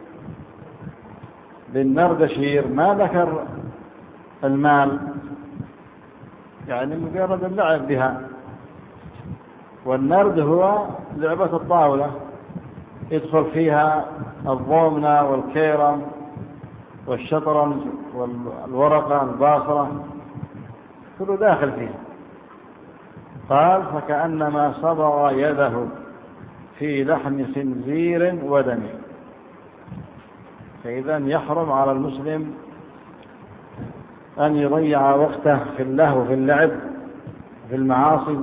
بالنردشير، ما ذكر المال، يعني مجرد اللعب بها. والنرد هو لعبة الطاولة، يدخل فيها الضومنة والكيرم والشطرنج والورقة الباصرة، كله داخل فيها. قال: فكأنما صبغ يده في لحم خنزير ودمه. فإذا يحرم على المسلم أن يضيع وقته في اللهو، في اللعب، في المعاصي.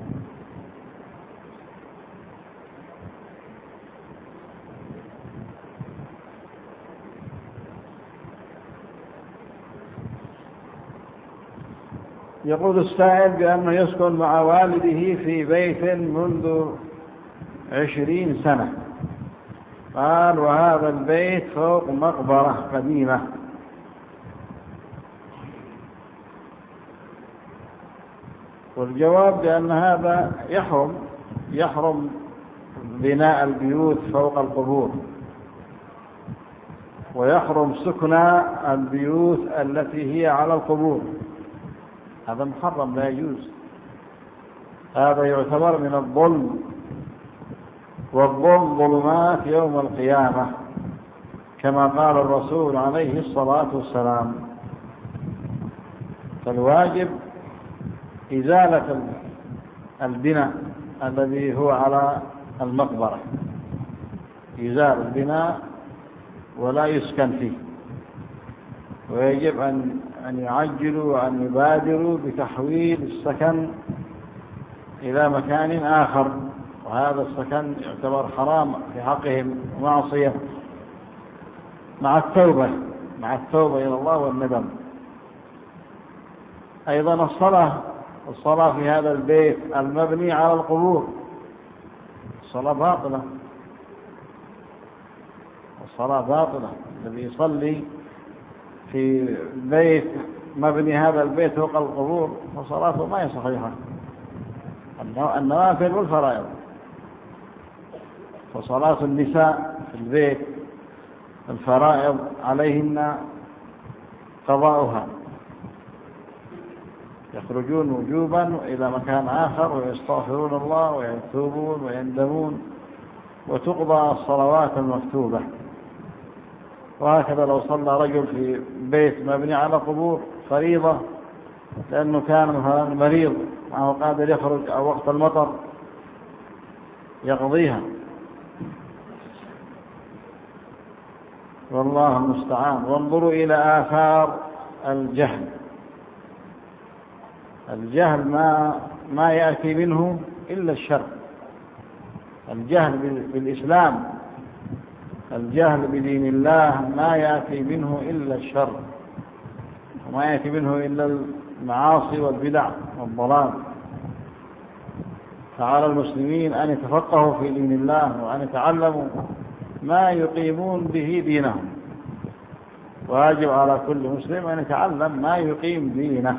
يقول السائل بأنه يسكن مع والده في بيت منذ عشرين سنة. قال: وهذا البيت فوق مقبرة قديمة. والجواب بأن هذا يحرم يحرم بناء البيوت فوق القبور، ويحرم سكن البيوت التي هي على القبور. هذا محرم، لا يجوز. هذا يعتبر من الظلم، والظلم ظلمات يوم القيامة، كما قال الرسول عليه الصلاة والسلام. فالواجب إزالة البناء الذي هو على المقبرة، إزالة البناء ولا يسكن فيه. ويجب أن أن يعجلوا وأن يبادروا بتحويل السكن إلى مكان آخر، وهذا السكن يعتبر حرام في حقهم ومعصية، مع التوبة مع التوبة إلى الله والندم. أيضا الصلاة الصلاة في هذا البيت المبني على القبور الصلاة باطلة، الصلاة باطلة. الذي يصلي في بيت مبني هذا البيت فوق القبور فصلاته ما هي صحيحة. النوافل والفرائض، فصلاة النساء في البيت الفرائض عليهن قضاؤها، يخرجون وجوبا إلى مكان آخر ويستغفرون الله ويتوبون ويندمون، وتقضى الصلوات المكتوبة. وهكذا لو صلى رجل في بيت مبني على قبور فريضة، لأنه كان مثلا مريض معه قادر يخرج أو وقت المطر، يقضيها. والله المستعان. وانظروا إلى آثار الجهل. الجهل ما ما يأتي منه إلا الشر. الجهل بالإسلام، الجهل بدين الله ما يأتي منه إلا الشر، وما يأتي منه إلا المعاصي والبدع والضلال. فعلى المسلمين أن يتفقهوا في دين الله وأن يتعلموا ما يقيمون به دينهم. واجب على كل مسلم أن يتعلم ما يقيم دينه.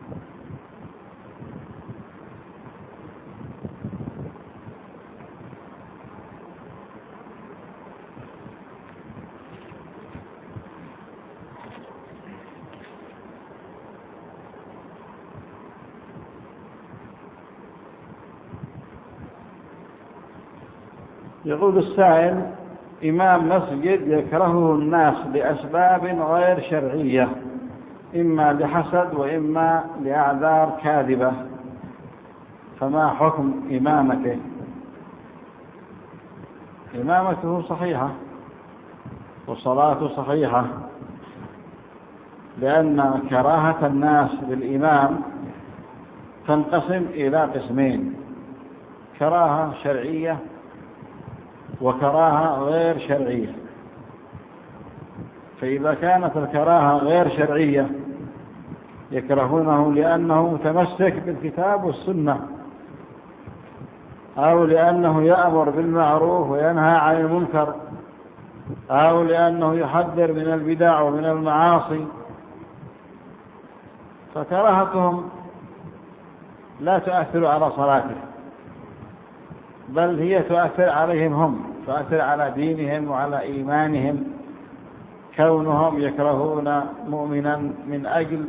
يقول السائل: إمام مسجد يكرهه الناس لأسباب غير شرعية، إما لحسد وإما لأعذار كاذبة، فما حكم إمامته؟ إمامته صحيحة والصلاة صحيحة، لأن كراهة الناس للإمام تنقسم إلى قسمين: كراهة شرعية وكراهة غير شرعية. فإذا كانت الكراهة غير شرعية يكرهونه لأنه متمسك بالكتاب والسنة أو لأنه يأمر بالمعروف وينهى عن المنكر، أو لأنه يحذر من البدع ومن المعاصي، فكراهتهم لا تؤثر على صلاته، بل هي تؤثر عليهم هم، تؤثر على دينهم وعلى إيمانهم، كونهم يكرهون مؤمنا من أجل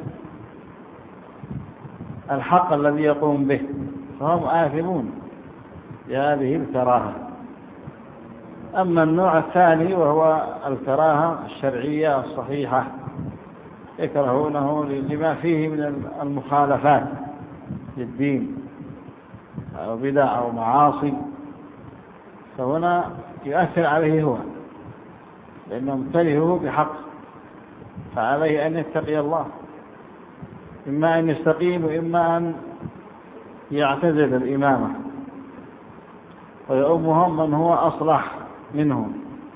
الحق الذي يقوم به، فهم آثمون بهذه الكراهة. أما النوع الثاني وهو الكراهة الشرعية الصحيحة، يكرهونه لما فيه من المخالفات للدين أو بدع أو معاصي، فهنا يؤثر عليه هو، لأنهم كرهوه بحق، فعليه أن يتقي الله، إما أن يستقيم وإما أن يعتزل الإمامة ويؤمهم من هو أصلح منهم.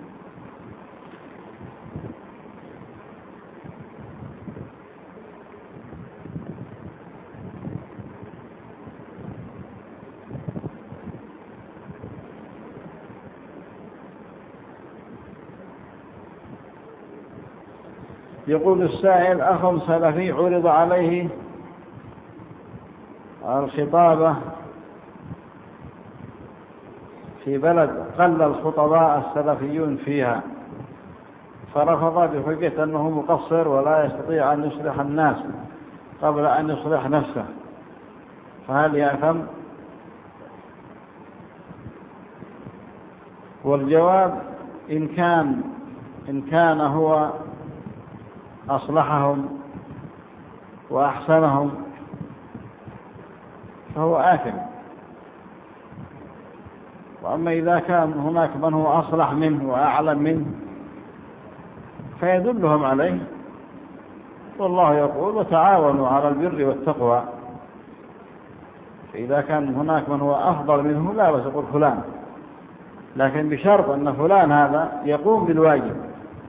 يقول السائل: أخ سلفي عرض عليه الخطابة في بلد قل الخطباء السلفيون فيها، فرفض بحجة أنه مقصر ولا يستطيع أن يصلح الناس قبل أن يصلح نفسه، فهل يأثم؟ والجواب: إن كان إن كان هو أصلحهم وأحسنهم فهو آثم، وأما إذا كان هناك من هو أصلح منه وأعلم منه فيدلهم عليه، والله يقول: وتعاونوا على البر والتقوى. فإذا كان هناك من هو أفضل منه لا بس يقول فلان، لكن بشرط أن فلان هذا يقوم بالواجب.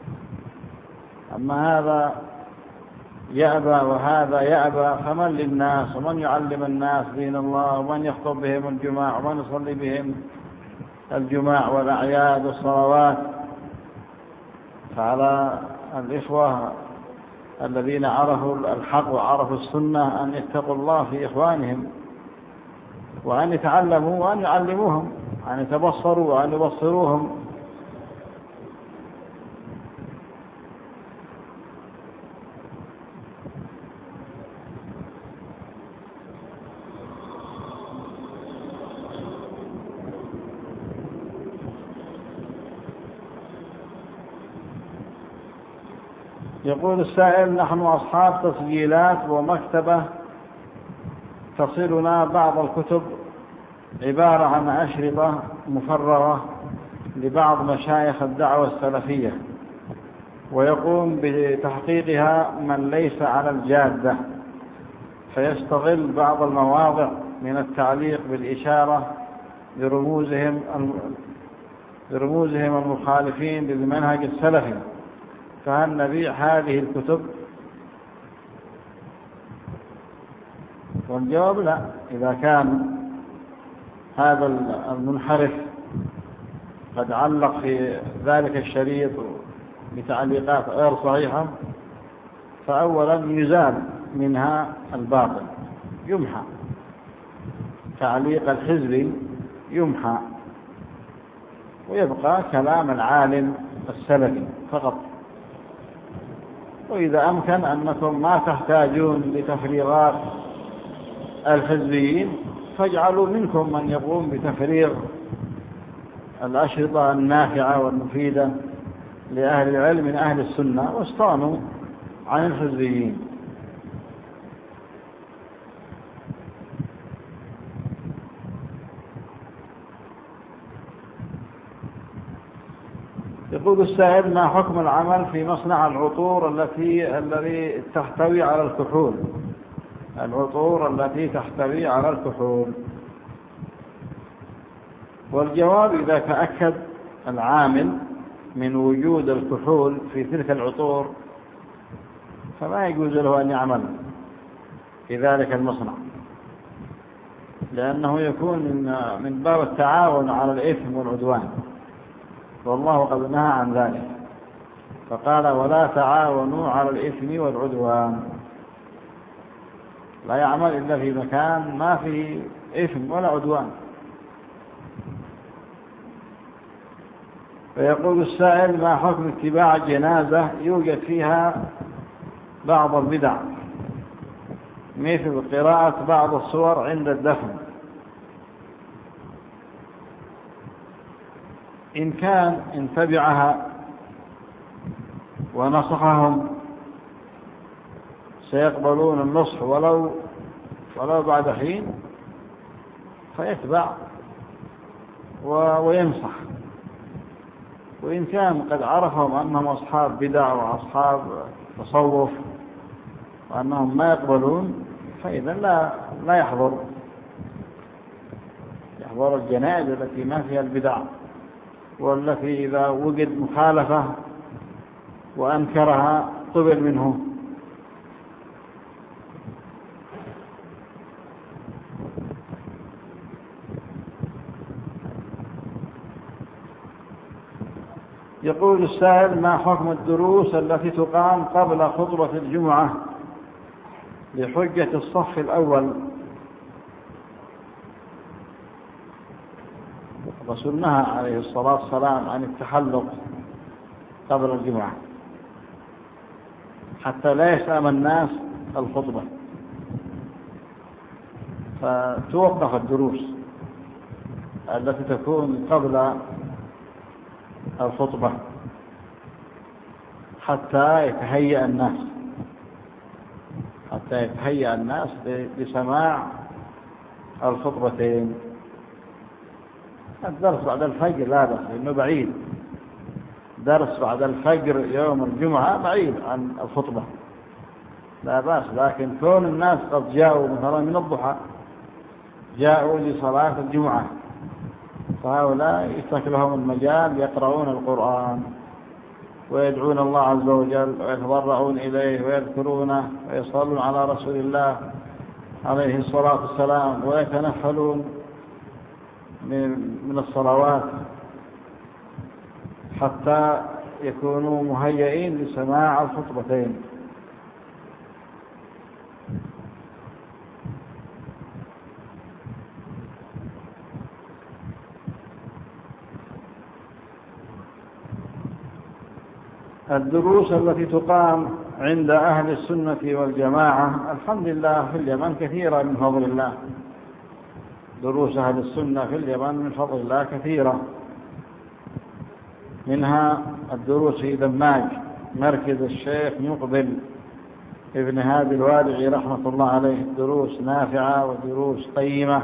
أما هذا يأبى وهذا يأبى، فمن للناس ومن يعلم الناس دين الله ومن يخطب بهم الجماع ومن يصلي بهم الجماع والأعياد والصلوات؟ فعلى الإخوة الذين عرفوا الحق وعرفوا السنة أن يتقوا الله في إخوانهم، وأن يتعلموا وأن يعلموهم، أن يتبصروا وأن يبصروهم. يقول السائل: نحن أصحاب تسجيلات ومكتبة تصلنا بعض الكتب عبارة عن أشرطة مفرغة لبعض مشايخ الدعوة السلفية، ويقوم بتحقيقها من ليس على الجادة، فيستغل بعض المواضع من التعليق بالإشارة لرموزهم لرموزهم المخالفين للمنهج السلفي، فهل نبيع هذه الكتب؟ والجواب: لا. إذا كان هذا المنحرف قد علق في ذلك الشريط بتعليقات غير صحيحة، فأولا يزال منها الباطل، يمحى، تعليق الحزبي يمحى، ويبقى كلام العالم السلفي فقط. وإذا أمكن أنكم ما تحتاجون لتفريغات الحزبيين، فاجعلوا منكم من يقوم بتفريغ الأشرطة النافعة والمفيدة لأهل العلم من أهل السنة، واستغنوا عن الحزبيين. يقول السائل: ما حكم العمل في مصنع العطور التي الذي تحتوي على الكحول العطور التي تحتوي على الكحول؟ والجواب: إذا تأكد العامل من وجود الكحول في تلك العطور فما يجوز له أن يعمل في ذلك المصنع، لأنه يكون من باب التعاون على الإثم والعدوان، والله قد نهى عن ذلك، فقال ولا تعاونوا على الإثم والعدوان. لا يعمل إلا في مكان ما فيه إثم ولا عدوان. فيقول السائل ما حكم اتباع جنازة يوجد فيها بعض البدع مثل قراءة بعض السور عند الدفن؟ إن كان إن تبعها ونصحهم سيقبلون النصح ولو ولو بعد حين، فيتبع وينصح. وإن كان قد عرفهم أنهم أصحاب بدع وأصحاب تصوف وأنهم ما يقبلون، فإذا لا لا يحضر يحضر الجنائز التي ما فيها البدع، والتي إذا وجد مخالفة وأنكرها قبل منه. يقول السائل ما حكم الدروس التي تقام قبل خطبة الجمعة لحجة الصف الأول؟ الرسول نهى عليه الصلاة والسلام عن التحلق قبل الجمعة حتى لا يسأم الناس الخطبة، فتوقف الدروس التي تكون قبل الخطبة حتى يتهيأ الناس حتى يتهيأ الناس لسماع الخطبتين. الدرس بعد الفجر لا بأس لأنه بعيد، درس بعد الفجر يوم الجمعة بعيد عن الخطبة لا بأس، لكن كون الناس قد جاءوا مثلا من الضحى جاءوا لصلاة الجمعة، فهؤلاء يترك لهم المجال يقرؤون القرآن ويدعون الله عز وجل ويتضرعون إليه ويذكرونه ويصلون على رسول الله عليه الصلاة والسلام ويتنفلون من الصلوات حتى يكونوا مهيئين لسماع الخطبتين. الدروس التي تقام عند أهل السنة والجماعة الحمد لله في اليمن كثيرة من فضل الله، دروس أهل السنة في اليمن من فضل الله كثيرة، منها الدروس في دماج مركز الشيخ مقبل ابن هادي الوادعي رحمة الله عليه، دروس نافعة ودروس قيمة.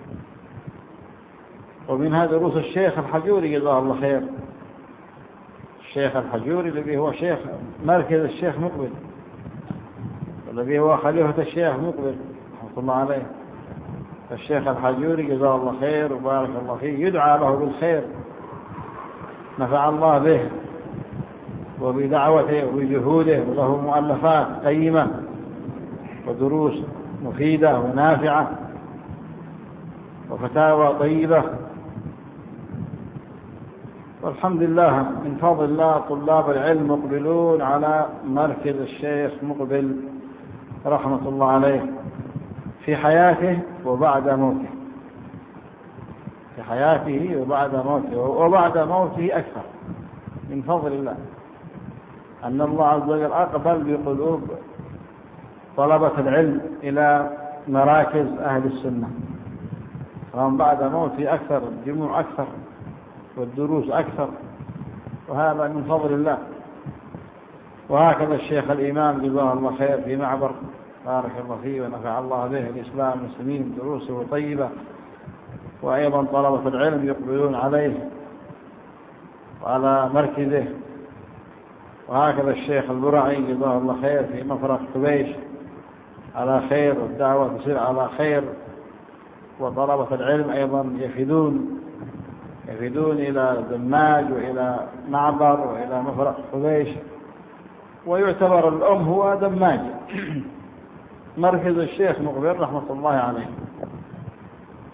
ومنها دروس الشيخ الحجوري جزاه الله خير، الشيخ الحجوري الذي هو شيخ مركز الشيخ مقبل والذي هو خليفة الشيخ مقبل رحمة الله عليه. الشيخ الحجوري جزاه الله خير وبارك الله فيه، يدعى له بالخير، نفع الله به وبدعوته وبجهوده، وله مؤلفات قيمة ودروس مفيدة ونافعة وفتاوى طيبة، والحمد لله من فضل الله طلاب العلم مقبلون على مركز الشيخ مقبل رحمة الله عليه في حياته وبعد موته، في حياته وبعد موته، وبعد موته أكثر من فضل الله أن الله عز وجل أقبل بقلوب طلبة العلم إلى مراكز أهل السنة، فهم بعد موته أكثر، الجموع أكثر والدروس أكثر، وهذا من فضل الله. وهكذا الشيخ الإمام جزاه الله خير في معبر بارك الله فيه ونفع الله به الإسلام والمسلمين، دروسه طيبة، وأيضا طلبة العلم يقبلون عليه وعلى مركزه. وهكذا الشيخ البرعي جزاه الله خير في مفرق حبيش على خير، والدعوة تصير على خير، وطلبة العلم أيضا يفيدون يفيدون إلى دماج وإلى معبر وإلى مفرق حبيش، ويعتبر الأم هو دماج مركز الشيخ مقبل رحمة الله عليه.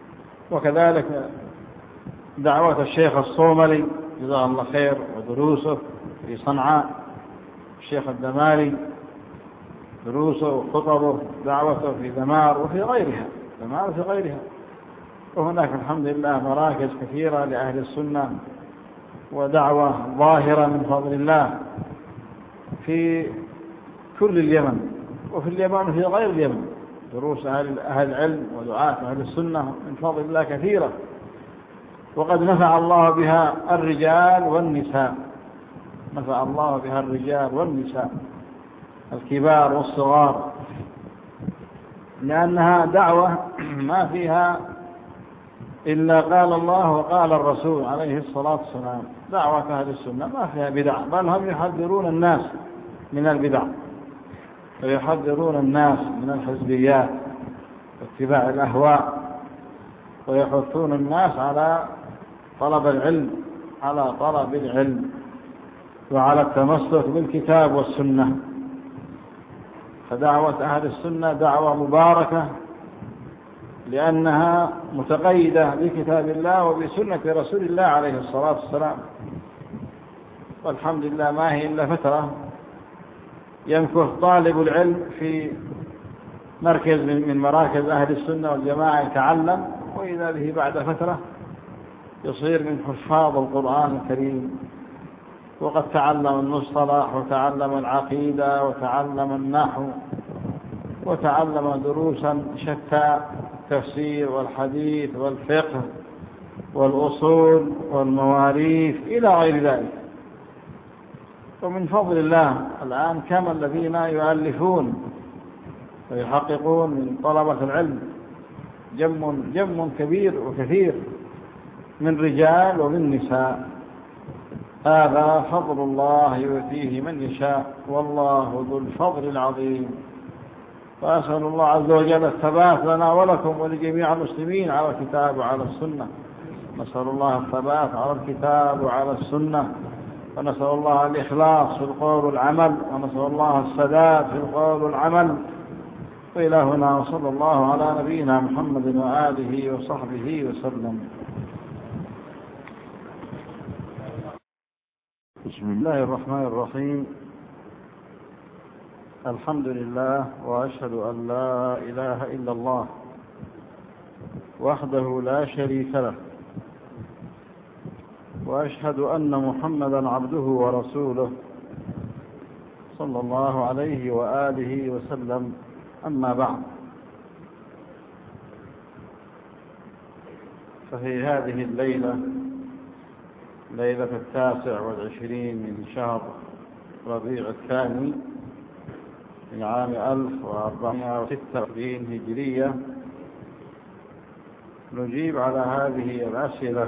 وكذلك دعوة الشيخ الصوملي جزاه الله خير ودروسه في صنعاء، الشيخ الدماري دروسه وخطبه، دعوته في دمار وفي غيرها، دمار وفي غيرها. وهناك الحمد لله مراكز كثيرة لأهل السنة ودعوة ظاهرة من فضل الله في كل اليمن، وفي اليمن وفي غير اليمن، دروس أهل العلم ودعاة أهل السنة من فضل الله كثيرة، وقد نفع الله بها الرجال والنساء، نفع الله بها الرجال والنساء الكبار والصغار، لأنها دعوة ما فيها إلا قال الله وقال الرسول عليه الصلاة والسلام. دعوة أهل السنة ما فيها بدع، بل هم يحذرون الناس من البدع ويحذرون الناس من الحزبيات واتباع الأهواء، ويحثون الناس على طلب العلم، على طلب العلم وعلى التمسك بالكتاب والسنة. فدعوة أهل السنة دعوة مباركة لأنها متقيدة بكتاب الله وبسنة رسول الله عليه الصلاة والسلام. والحمد لله ما هي إلا فترة يمكث طالب العلم في مركز من مراكز أهل السنة والجماعة يتعلم، وإذا به بعد فترة يصير من حفاظ القرآن الكريم، وقد تعلم المصطلح وتعلم العقيدة وتعلم النحو وتعلم دروسا شتى، التفسير والحديث والفقه والأصول والمواريث إلى غير ذلك. ومن فضل الله الآن كم الذين يؤلفون ويحققون من طلبة العلم، جم جم كبير وكثير من رجال ومن نساء. هذا فضل الله يؤتيه من يشاء، والله ذو الفضل العظيم. وأسأل الله عز وجل الثبات لنا ولكم ولجميع المسلمين على الكتاب وعلى السنة. نسأل الله الثبات على الكتاب وعلى السنة، ونسأل الله الإخلاص في القول والعمل، ونسأل الله السداد في القول والعمل. وإلى هنا وصلى الله على نبينا محمد وآله وصحبه وسلم. بسم الله الرحمن الرحيم. الحمد لله، وأشهد أن لا إله إلا الله وحده لا شريك له، وأشهد أن محمدا عبده ورسوله صلى الله عليه وآله وسلم. أما بعد، ففي هذه الليلة، ليلة التاسع والعشرين من شهر ربيع الثاني من عام ألف وأربعمائة وستة وعشرين هجرية، نجيب على هذه الأسئلة.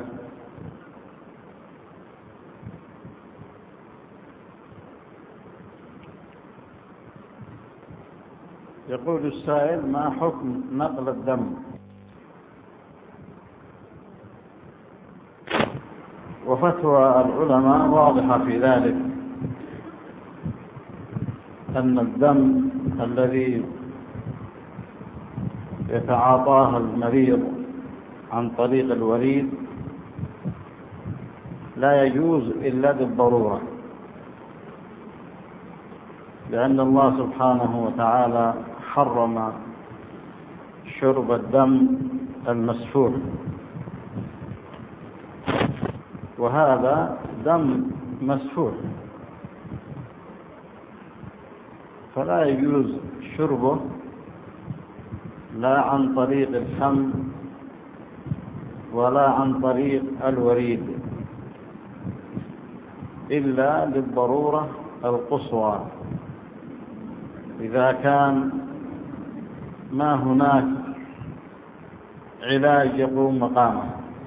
يقول السائل: ما حكم نقل الدم؟ وفتوى العلماء واضحة في ذلك، أن الدم الذي يتعاطاه المريض عن طريق الوريد لا يجوز إلا بالضرورة، لأن الله سبحانه وتعالى حرم شرب الدم المسفوح، وهذا دم مسفوح، فلا يجوز شربه لا عن طريق الفم ولا عن طريق الوريد إلا للضرورة القصوى، إذا كان ما هناك علاج يقوم مقامه.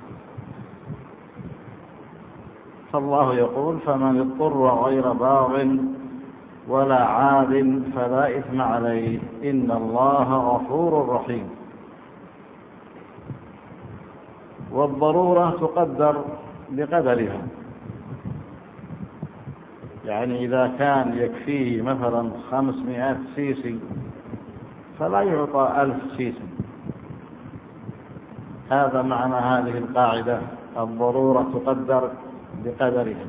فالله يقول: فمن اضطر غير باغ ولا عاد فلا إثم عليه إن الله غفور رحيم. والضرورة تقدر بقدرها، يعني إذا كان يكفيه مثلا خمسمائة سيسي فلا يعطى ألف سيسي، هذا معنى هذه القاعدة: الضرورة تقدر بقدرها.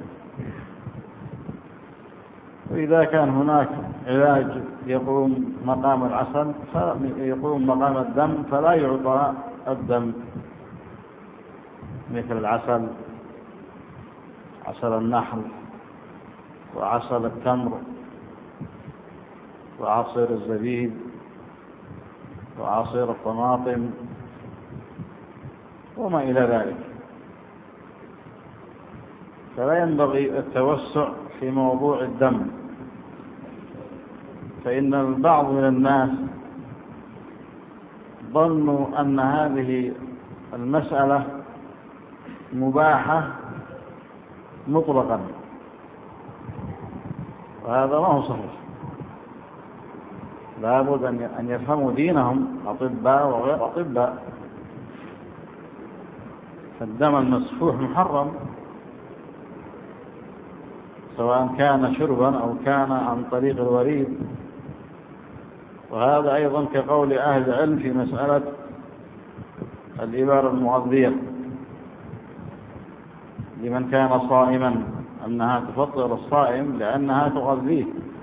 وإذا كان هناك علاج يقوم مقام العسل يقوم مقام الدم فلا يعطى الدم، مثل العسل، عسل النحل وعسل التمر وعصير الزبيب وعصير الطماطم وما إلى ذلك. فلا ينبغي التوسع في موضوع الدم، فإن البعض من الناس ظنوا أن هذه المسألة مباحة مطلقا، وهذا ما هو صحيح. لا بد أن يفهموا دينهم أطباء وغير أطباء. فالدم المسفوح محرم، سواء كان شربا أو كان عن طريق الوريد. وهذا أيضا كقول أهل العلم في مسألة الإبارة المغذية لمن كان صائما، أنها تفطر الصائم لأنها تغذيه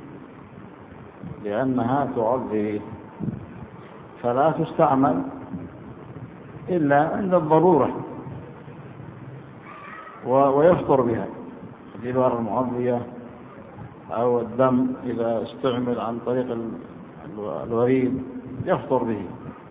لأنها تغذيه فلا تستعمل إلا عند الضرورة ويفطر بها. الإبارة المغذية أو الدم إذا استعمل عن طريق الوريد يفطر به.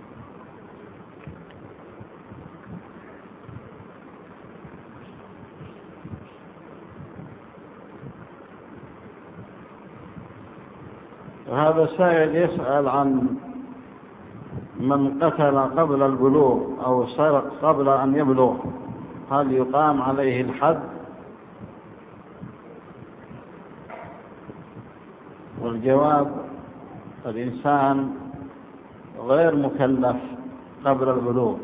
وهذا سائل يسأل عن من قتل قبل البلوغ أو سرق قبل أن يبلغ، هل يقام عليه الحد؟ والجواب: الإنسان غير مكلف قبل البلوغ،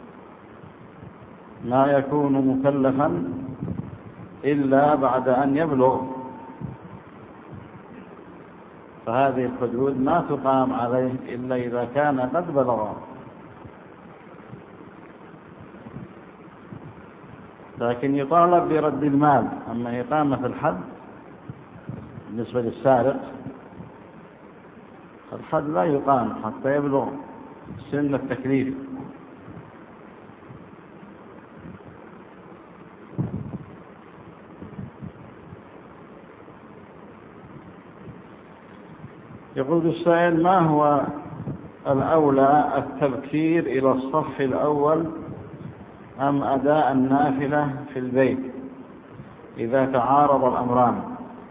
لا يكون مكلفا إلا بعد أن يبلغ، فهذه الحدود ما تقام عليه إلا إذا كان قد بلغ. لكن يطالب برد المال. أما إقامة الحد بالنسبة للسارق، الحد لا يقام حتى يبلغ سن التكليف. يقول السائل: ما هو الأولى، التبكير إلى الصف الأول أم أداء النافلة في البيت إذا تعارض الأمران؟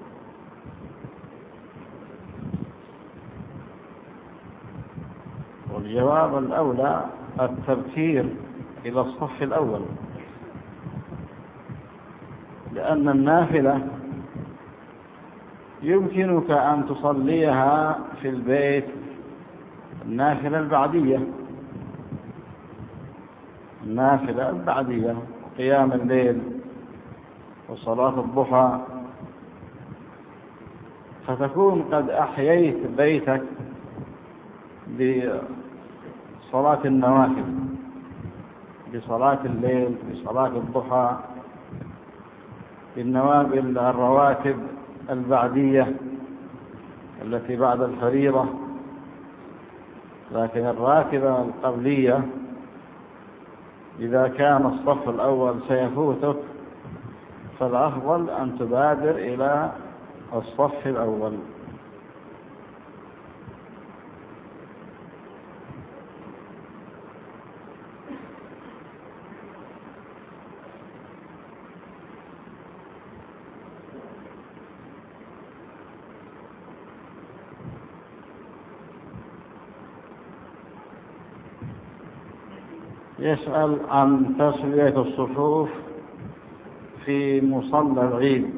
والجواب: الأولى التبكير إلى الصف الأول، لأن النافلة يمكنك أن تصليها في البيت، النافلة البعدية النافلة البعدية قيام الليل وصلاة الضحى، فتكون قد أحييت بيتك بصلاة النوافل، بصلاة الليل، بصلاة الضحى، بالنوافل الرواتب البعدية التي بعد الفريضة. لكن الراتبة القبلية إذا كان الصف الأول سيفوتك فالأفضل أن تبادر إلى الصف الأول. يسأل عن تسوية الصفوف في مصلى العيد،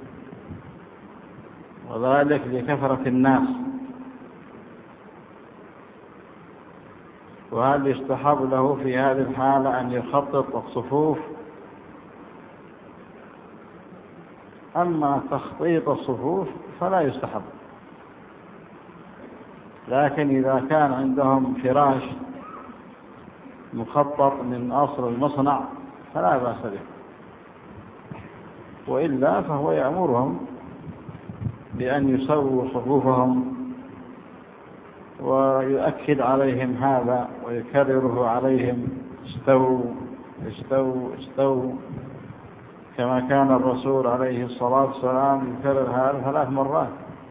وذلك لكثرة الناس، وهل يستحب له في هذه الحالة أن يخطط الصفوف؟ أما تخطيط الصفوف فلا يستحب، لكن إذا كان عندهم فراش مخطط من أصل المصنع فلا بأس به، وإلا فهو يأمرهم بأن يسووا صفوفهم ويؤكد عليهم هذا ويكرره عليهم: استووا استووا استووا، كما كان الرسول عليه الصلاة والسلام يكرر هذا ثلاث مرات.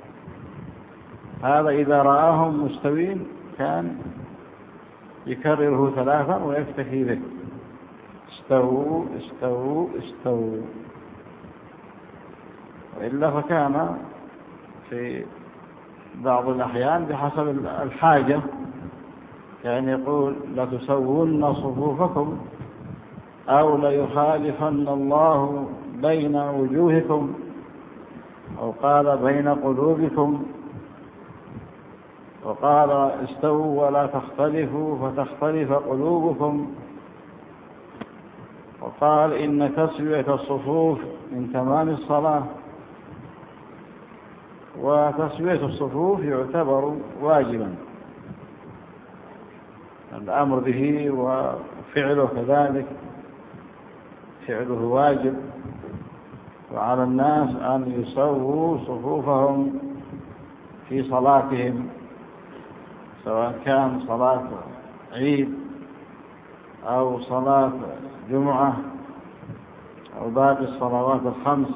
هذا إذا رآهم مستوين كان يكرره ثلاثا ويكتفي به: استووا استووا استووا. وإلا فكان في بعض الأحيان بحسب الحاجة، يعني يقول: لتسوون صفوفكم أو ليخالفن الله بين وجوهكم، أو قال بين قلوبكم، وقال: استووا ولا تختلفوا فتختلف قلوبكم، وقال: إن تسوية الصفوف من تمام الصلاة. وتسوية الصفوف يعتبر واجبا، الأمر به وفعله كذلك، فعله واجب، وعلى الناس أن يسووا صفوفهم في صلاتهم، سواء كان صلاة عيد أو صلاة جمعة أو باقي الصلوات الخمس.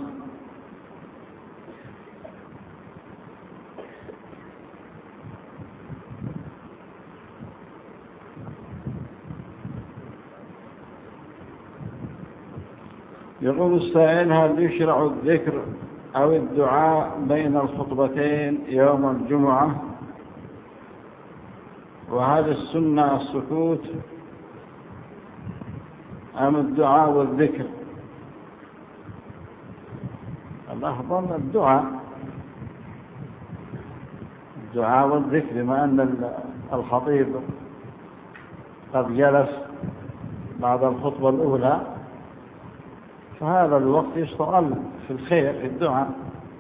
يقول السائل: هل يشرع الذكر أو الدعاء بين الخطبتين يوم الجمعة؟ وهل السنة السكوت أم الدعاء والذكر؟ الأفضل الدعاء الدعاء والذكر، بما أن الخطيب قد جلس بعد الخطبة الأولى، فهذا الوقت يشتغل في الخير في الدعاء.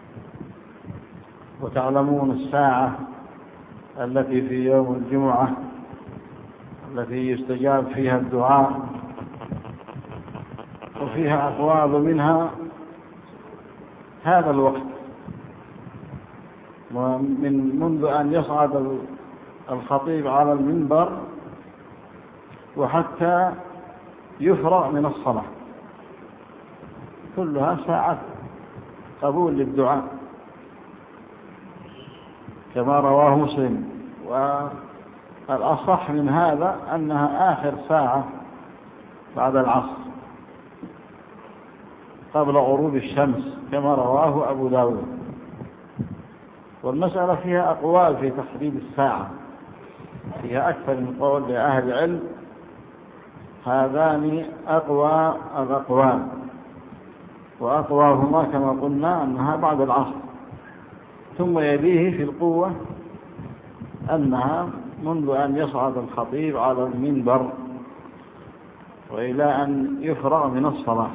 وتعلمون الساعة التي في يوم الجمعة التي يستجاب فيها الدعاء، وفيها أقوال منها هذا الوقت، ومن منذ أن يصعد الخطيب على المنبر وحتى يفرغ من الصلاة، كلها ساعة قبول للدعاء، كما رواه مسلم. والأصح من هذا أنها آخر ساعة بعد العصر قبل غروب الشمس، كما رواه أبو داود. والمسألة فيها أقوال في تحديد الساعة، فيها أكثر من قول لأهل العلم، هذان أقوى الأقوال، وأقواهما كما قلنا أنها بعد العصر، ثم يليه في القوة أنها منذ أن يصعد الخطيب على المنبر وإلى أن يفرغ من الصلاة.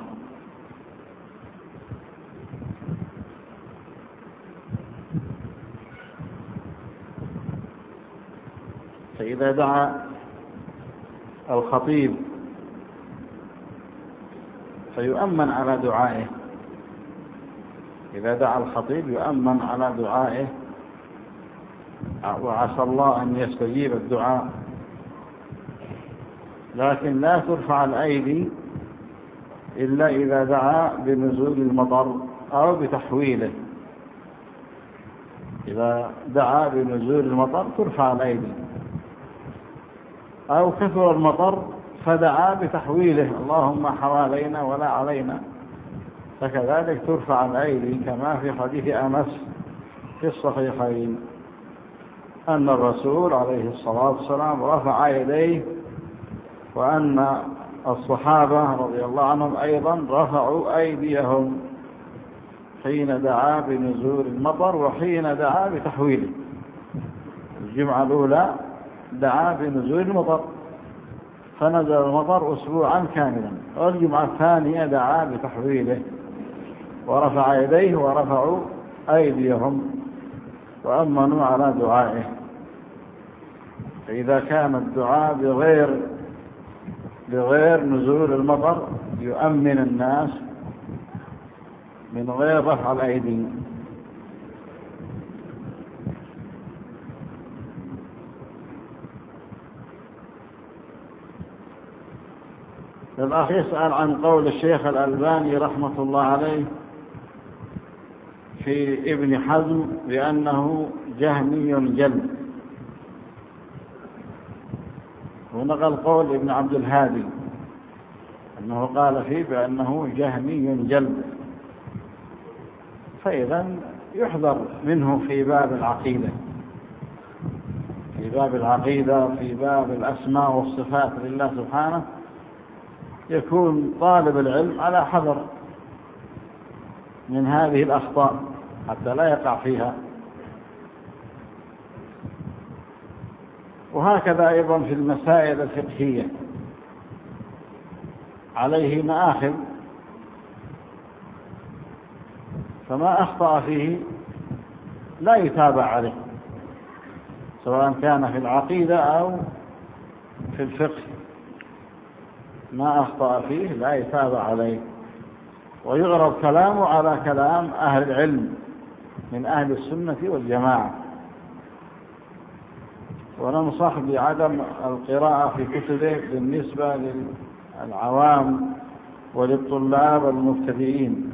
فإذا دعا الخطيب فيؤمن على دعائه، إذا دعا الخطيب يؤمن على دعائه، وعسى الله أن يستجيب الدعاء. لكن لا ترفع الأيدي إلا إذا دعا بنزول المطر أو بتحويله. إذا دعا بنزول المطر ترفع الأيدي، أو كثر المطر فدعا بتحويله: اللهم حوالينا ولا علينا، فكذلك ترفع الأيدي، كما في حديث أنس في الصحيحين أن الرسول عليه الصلاة والسلام رفع يديه، وأن الصحابة رضي الله عنهم أيضا رفعوا أيديهم حين دعا بنزول المطر وحين دعا بتحويله. الجمعة الأولى دعا بنزول المطر فنزل المطر أسبوعا كاملا، والجمعة الثانية دعا بتحويله ورفع يديه ورفعوا أيديهم وأمنوا على دعائه. فإذا كان الدعاء بغير بغير نزول المطر يؤمن الناس من غير رفع الأيدي. الأخ يسأل عن قول الشيخ الألباني رحمة الله عليه في ابن حزم بأنه جهمي جلد، ونقل قول ابن عبد الهادي أنه قال فيه بأنه جهمي جلد، فإذا يحذر منه في باب العقيدة، في باب العقيدة في باب الأسماء والصفات لله سبحانه يكون طالب العلم على حذر من هذه الأخطاء حتى لا يقع فيها. وهكذا أيضا في المسائل الفقهية عليه مآخذ، فما أخطأ فيه لا يتابع عليه، سواء كان في العقيدة أو في الفقه، ما أخطأ فيه لا يتابع عليه، ويعرض كلامه على كلام أهل العلم من أهل السنة والجماعة. وننصح بعدم القراءة في كتبه بالنسبة للعوام وللطلاب المبتدئين،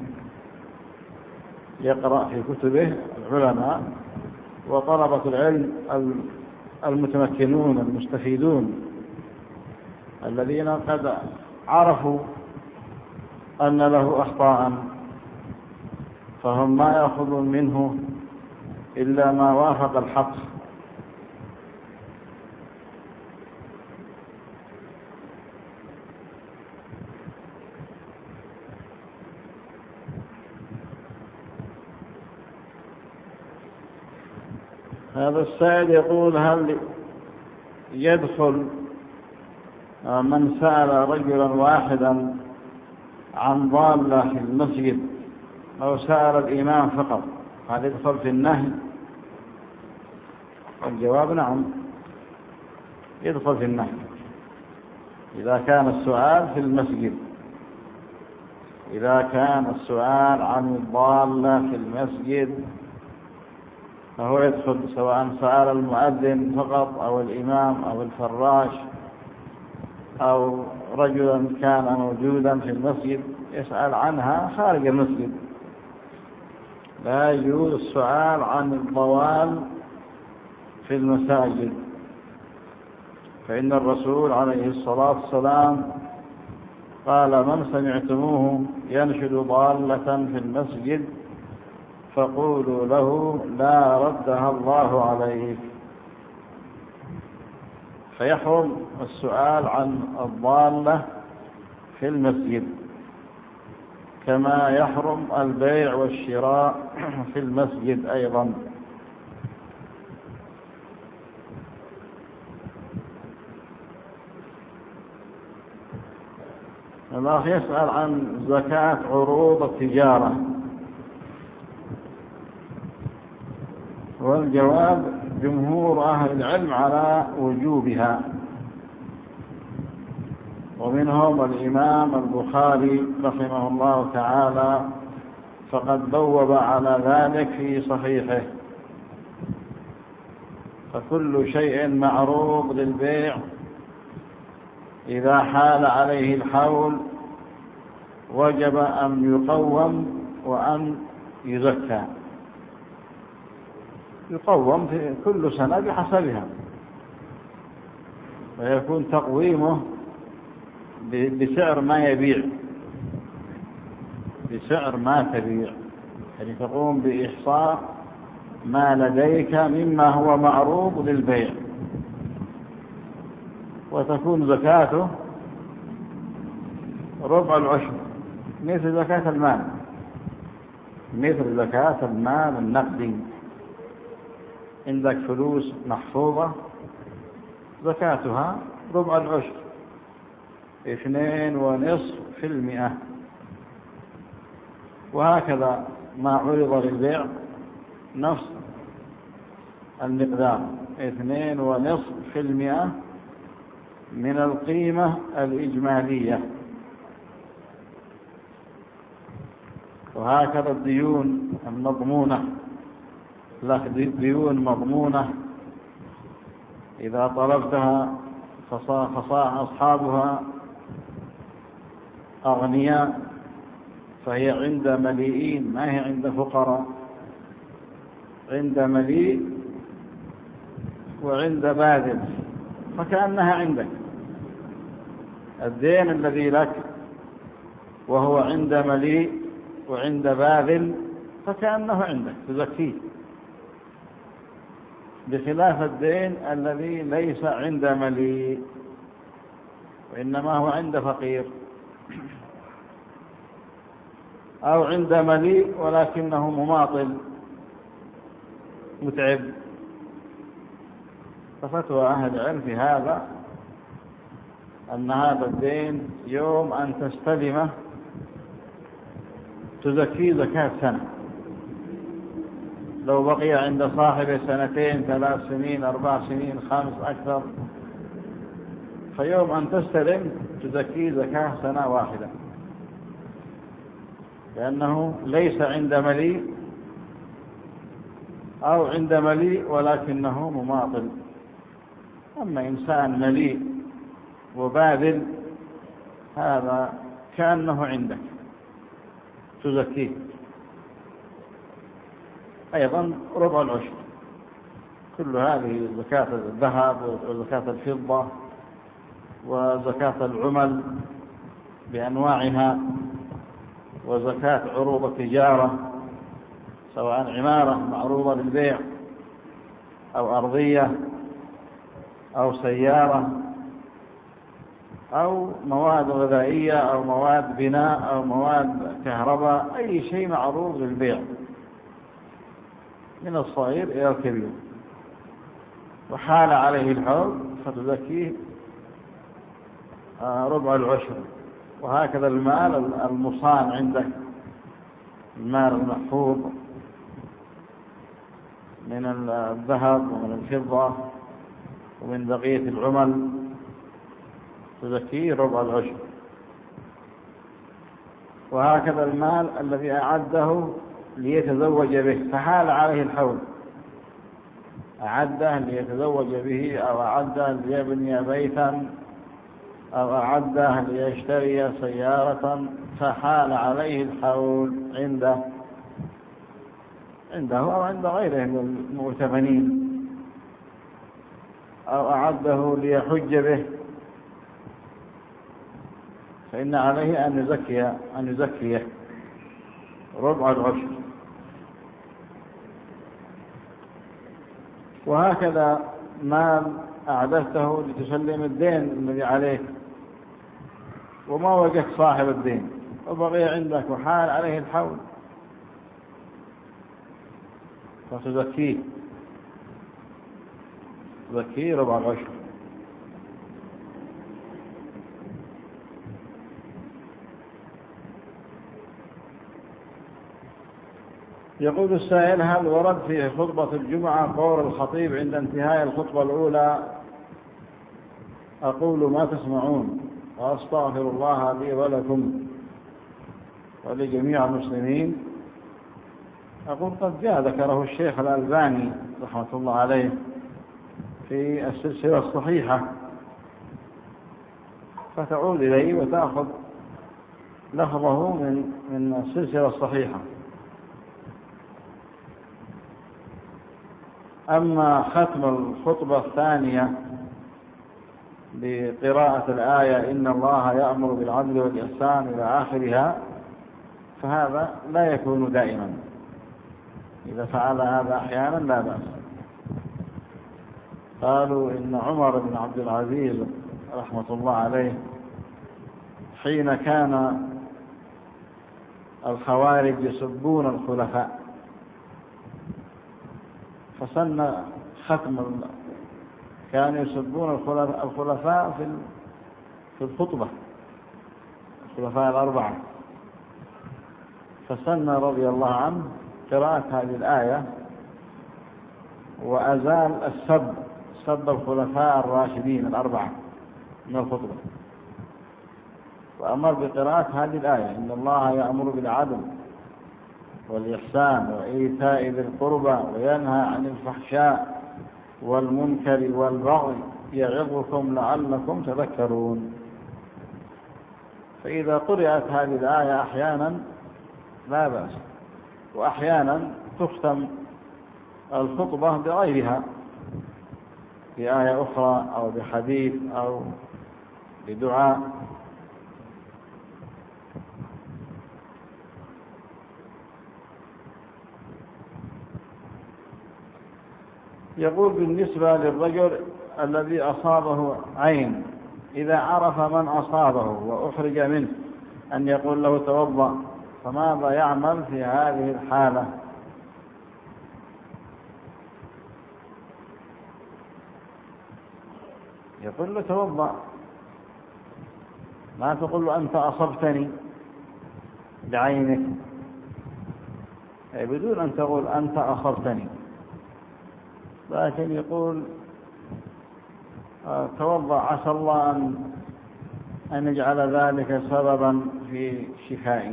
يقرأ في كتبه العلماء وطلبة العلم المتمكنون المستفيدون الذين قد عرفوا أن له أخطاء، فهم ما يأخذون منه إلا ما وافق الحق. هذا السائل يقول: هل يدخل من سأل رجلا واحدا عن ضالة في المسجد أو سأل الإمام فقط، هل يدخل في النهي؟ الجواب: نعم، يدخل في النهي إذا كان السؤال في المسجد. إذا كان السؤال عن الضالة في المسجد فهو يدخل، سواء سأل المؤذن فقط أو الإمام أو الفراش أو رجلا كان موجودا في المسجد يسأل عنها خارج المسجد. لا يجوز السؤال عن الضوال في المساجد، فإن الرسول عليه الصلاة والسلام قال: من سمعتموه ينشد ضالة في المسجد فقولوا له لا ردها الله عليك. فيحرم السؤال عن الضالة في المسجد، كما يحرم البيع والشراء في المسجد أيضا. الأخ يسأل عن زكاة عروض التجارة، والجواب: جمهور أهل العلم على وجوبها، ومنهم الإمام البخاري رحمه الله تعالى، فقد بوب على ذلك في صحيحه. فكل شيء معروض للبيع إذا حال عليه الحول وجب أن يقوم وأن يزكى. يقوم في كل سنة بحسبها، ويكون تقويمه بسعر ما يبيع، بسعر ما تبيع، يعني تقوم بإحصاء ما لديك مما هو معروض للبيع، وتكون زكاته ربع العشر، مثل زكاة المال، مثل زكاة المال النقدي. عندك فلوس محفوظة زكاتها ربع العشر، اثنين ونصف في المئة. وهكذا ما عرض للبيع نفس المقدار، اثنين ونصف في المئة من القيمة الإجمالية. وهكذا الديون المضمونة، لك ديون مضمونة إذا طلبتها فصاح أصحابها أغنياء، فهي عند مليئين، ما هي عند فقراء، عند مليء وعند باذل، فكأنها عندك. الدين الذي لك وهو عند مليء وعند باذل فكأنه عندك تزكيه، بخلاف الدين الذي ليس عند مليء وإنما هو عند فقير، أو عند مليء ولكنه مماطل متعب. ففتوى أهل العلم في هذا أن هذا الدين يوم أن تستلمه تزكي زكاة سنة، لو بقي عند صاحبه سنتين ثلاث سنين أربع سنين خمس أكثر، فيوم أن تستلم تزكي زكاة سنة واحدة، لأنه ليس عند مليء أو عند مليء ولكنه مماطل. أما إنسان مليء وباذل هذا كأنه عندك تزكيه. أيضا ربع العشر، كل هذه زكاة الذهب وزكاة الفضة وزكاة العمل بأنواعها وزكاة عروض التجارة، سواء عمارة معروضة للبيع أو أرضية أو سيارة أو مواد غذائية أو مواد بناء أو مواد كهرباء، أي شيء معروض للبيع من الصغير إلى الكبير، وحال عليه الحول فتزكيه ربع العشر. وهكذا المال المصان عندك، المال المحفوظ من الذهب ومن الفضة ومن بقية العمل تزكيه ربع العشر. وهكذا المال الذي أعده ليتزوج به فحال عليه الحول، أعده ليتزوج به أو أعده ليبني بيتا أو أعده ليشتري سيارة فحال عليه الحول عنده عنده أو عند غيره من المؤتمنين، أو أعده ليحج به، فإن عليه أن يزكي أن يزكيه ربع العشر. وهكذا مال أعددته لتسلم الدين الذي عليك وما وجدت صاحب الدين وبقي عندك وحال عليه الحول فتزكيه تزكيه ربع العشر. يقول السائل: هل ورد في خطبة الجمعة قول الخطيب عند انتهاء الخطبة الأولى: أقول ما تسمعون وأستغفر الله لي ولكم ولجميع المسلمين؟ أقول قد جاء ذكره الشيخ الألباني رحمة الله عليه في السلسلة الصحيحة، فتعود إليه وتأخذ لفظه من من السلسلة الصحيحة. أما ختم الخطبة الثانية بقراءة الآية إن الله يأمر بالعدل والإحسان إلى آخرها فهذا لا يكون دائما، إذا فعل هذا أحيانا لا بأس. قالوا إن عمر بن عبد العزيز رحمة الله عليه حين كان الخوارج يسبون الخلفاء فسن ختم، كانوا يسبون الخلفاء في في الخطبة، الخلفاء الأربعة، فسن رضي الله عنه قراءة هذه الآية وأزال السب سب الخلفاء الراشدين الأربعة من الخطبة. وأمر بقراءة هذه الآية: إن الله يأمر بالعدل والإحسان وإيتاء ذي القربى وينهى عن الفحشاء والمنكر والبغي يعظكم لعلكم تذكرون. فإذا قرأت هذه الآية أحيانا لا بأس، وأحيانا تختم الخطبة بغيرها، بآية أخرى أو بحديث أو بدعاء. يقول: بالنسبة للرجل الذي أصابه عين، إذا عرف من أصابه وأخرج منه أن يقول له توضأ، فماذا يعمل في هذه الحالة؟ يقول له توضأ، ما تقول له أنت أصبتني بعينك، أي بدون أن تقول أنت أصبتني، لكن يقول توضأ عسى الله أن أن يجعل ذلك سببا في شفائي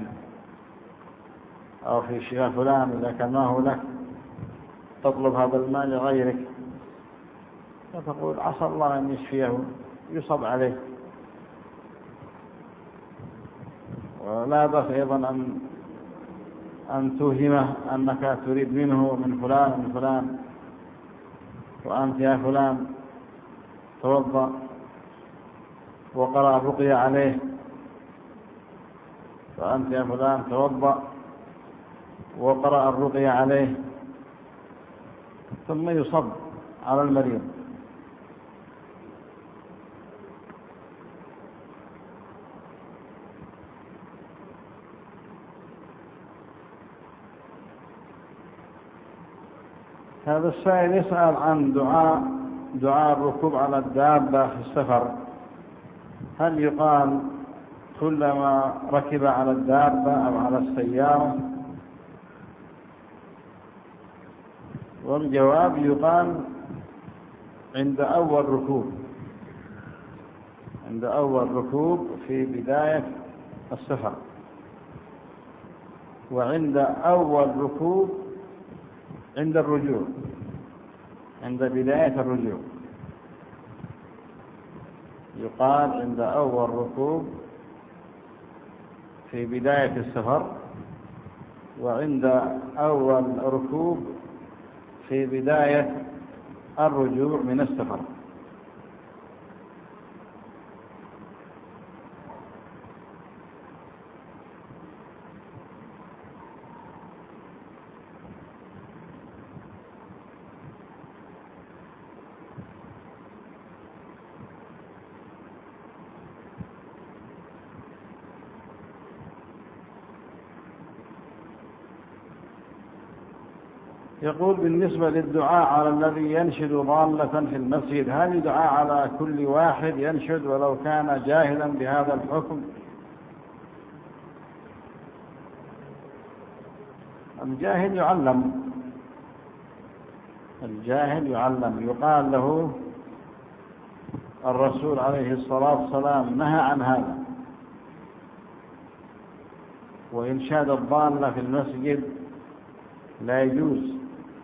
أو في شفاء فلان، إذا كان ما هو لك تطلب هذا الماء لغيرك، فتقول عسى الله أن يشفيه، يصب عليه. ولا بأس أيضا أن أن توهمه أنك تريد منه من فلان من فلان، وأنت يا فلان توضأ وقرأ الرقية عليه، وأنت يا فلان توضأ وقرأ الرقية عليه، ثم يصب على المريض. هذا السائل يسأل عن دعاء دعاء الركوب على الدابة في السفر، هل يقال كلما ركب على الدابة أو على السيارة؟ والجواب يقال عند أول ركوب عند أول ركوب في بداية السفر، وعند أول ركوب عند الرجوع، عند بداية الرجوع يقال عند أول ركوب في بداية السفر، وعند أول ركوب في بداية الرجوع من السفر. يقول: بالنسبة للدعاء على الذي ينشد ضالة في المسجد، هل دعاء على كل واحد ينشد ولو كان جاهلا بهذا الحكم؟ الجاهل يعلم الجاهل يعلم يقال له الرسول عليه الصلاة والسلام نهى عن هذا، وإنشاد الضالة في المسجد لا يجوز.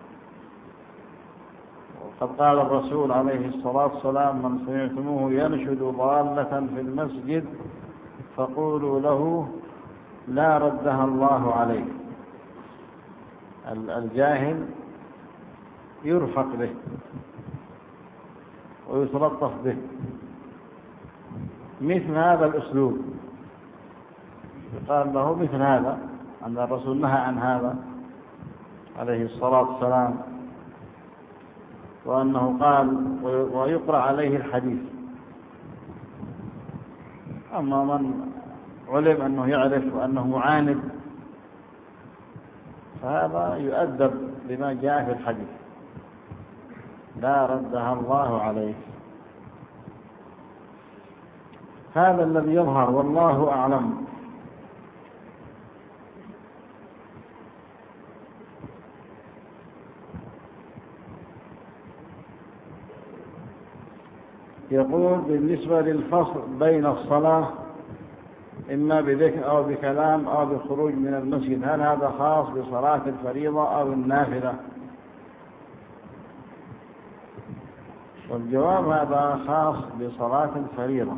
وقد قال الرسول عليه الصلاة والسلام: من سمعتموه ينشد ضالة في المسجد فقولوا له لا ردها الله عليه. الجاهل يرفق به ويتلطف به. مثل هذا الأسلوب يقال له مثل هذا، أن الرسول نهى عن هذا عليه الصلاة والسلام، وأنه قال ويقرأ عليه الحديث. أما من علم أنه يعرف وأنه معاند فهذا يؤدب بما جاء في الحديث: لا ردها الله عليه. هذا الذي يظهر والله أعلم. يقول بالنسبة للفصل بين الصلاة إما بذكر أو بكلام أو بالخروج من المسجد، هل هذا خاص بصلاة الفريضة أو النافلة؟ والجواب هذا خاص بصلاة الفريضة.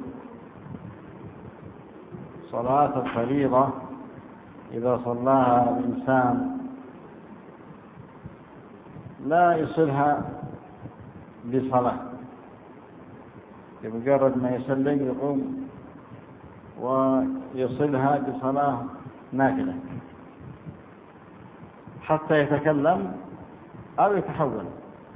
صلاة الفريضة إذا صلاها الإنسان لا يصلها بصلاة، بمجرد ما يسلم يقوم ويصلها بصلاة نافلة حتى يتكلم أو يتحول.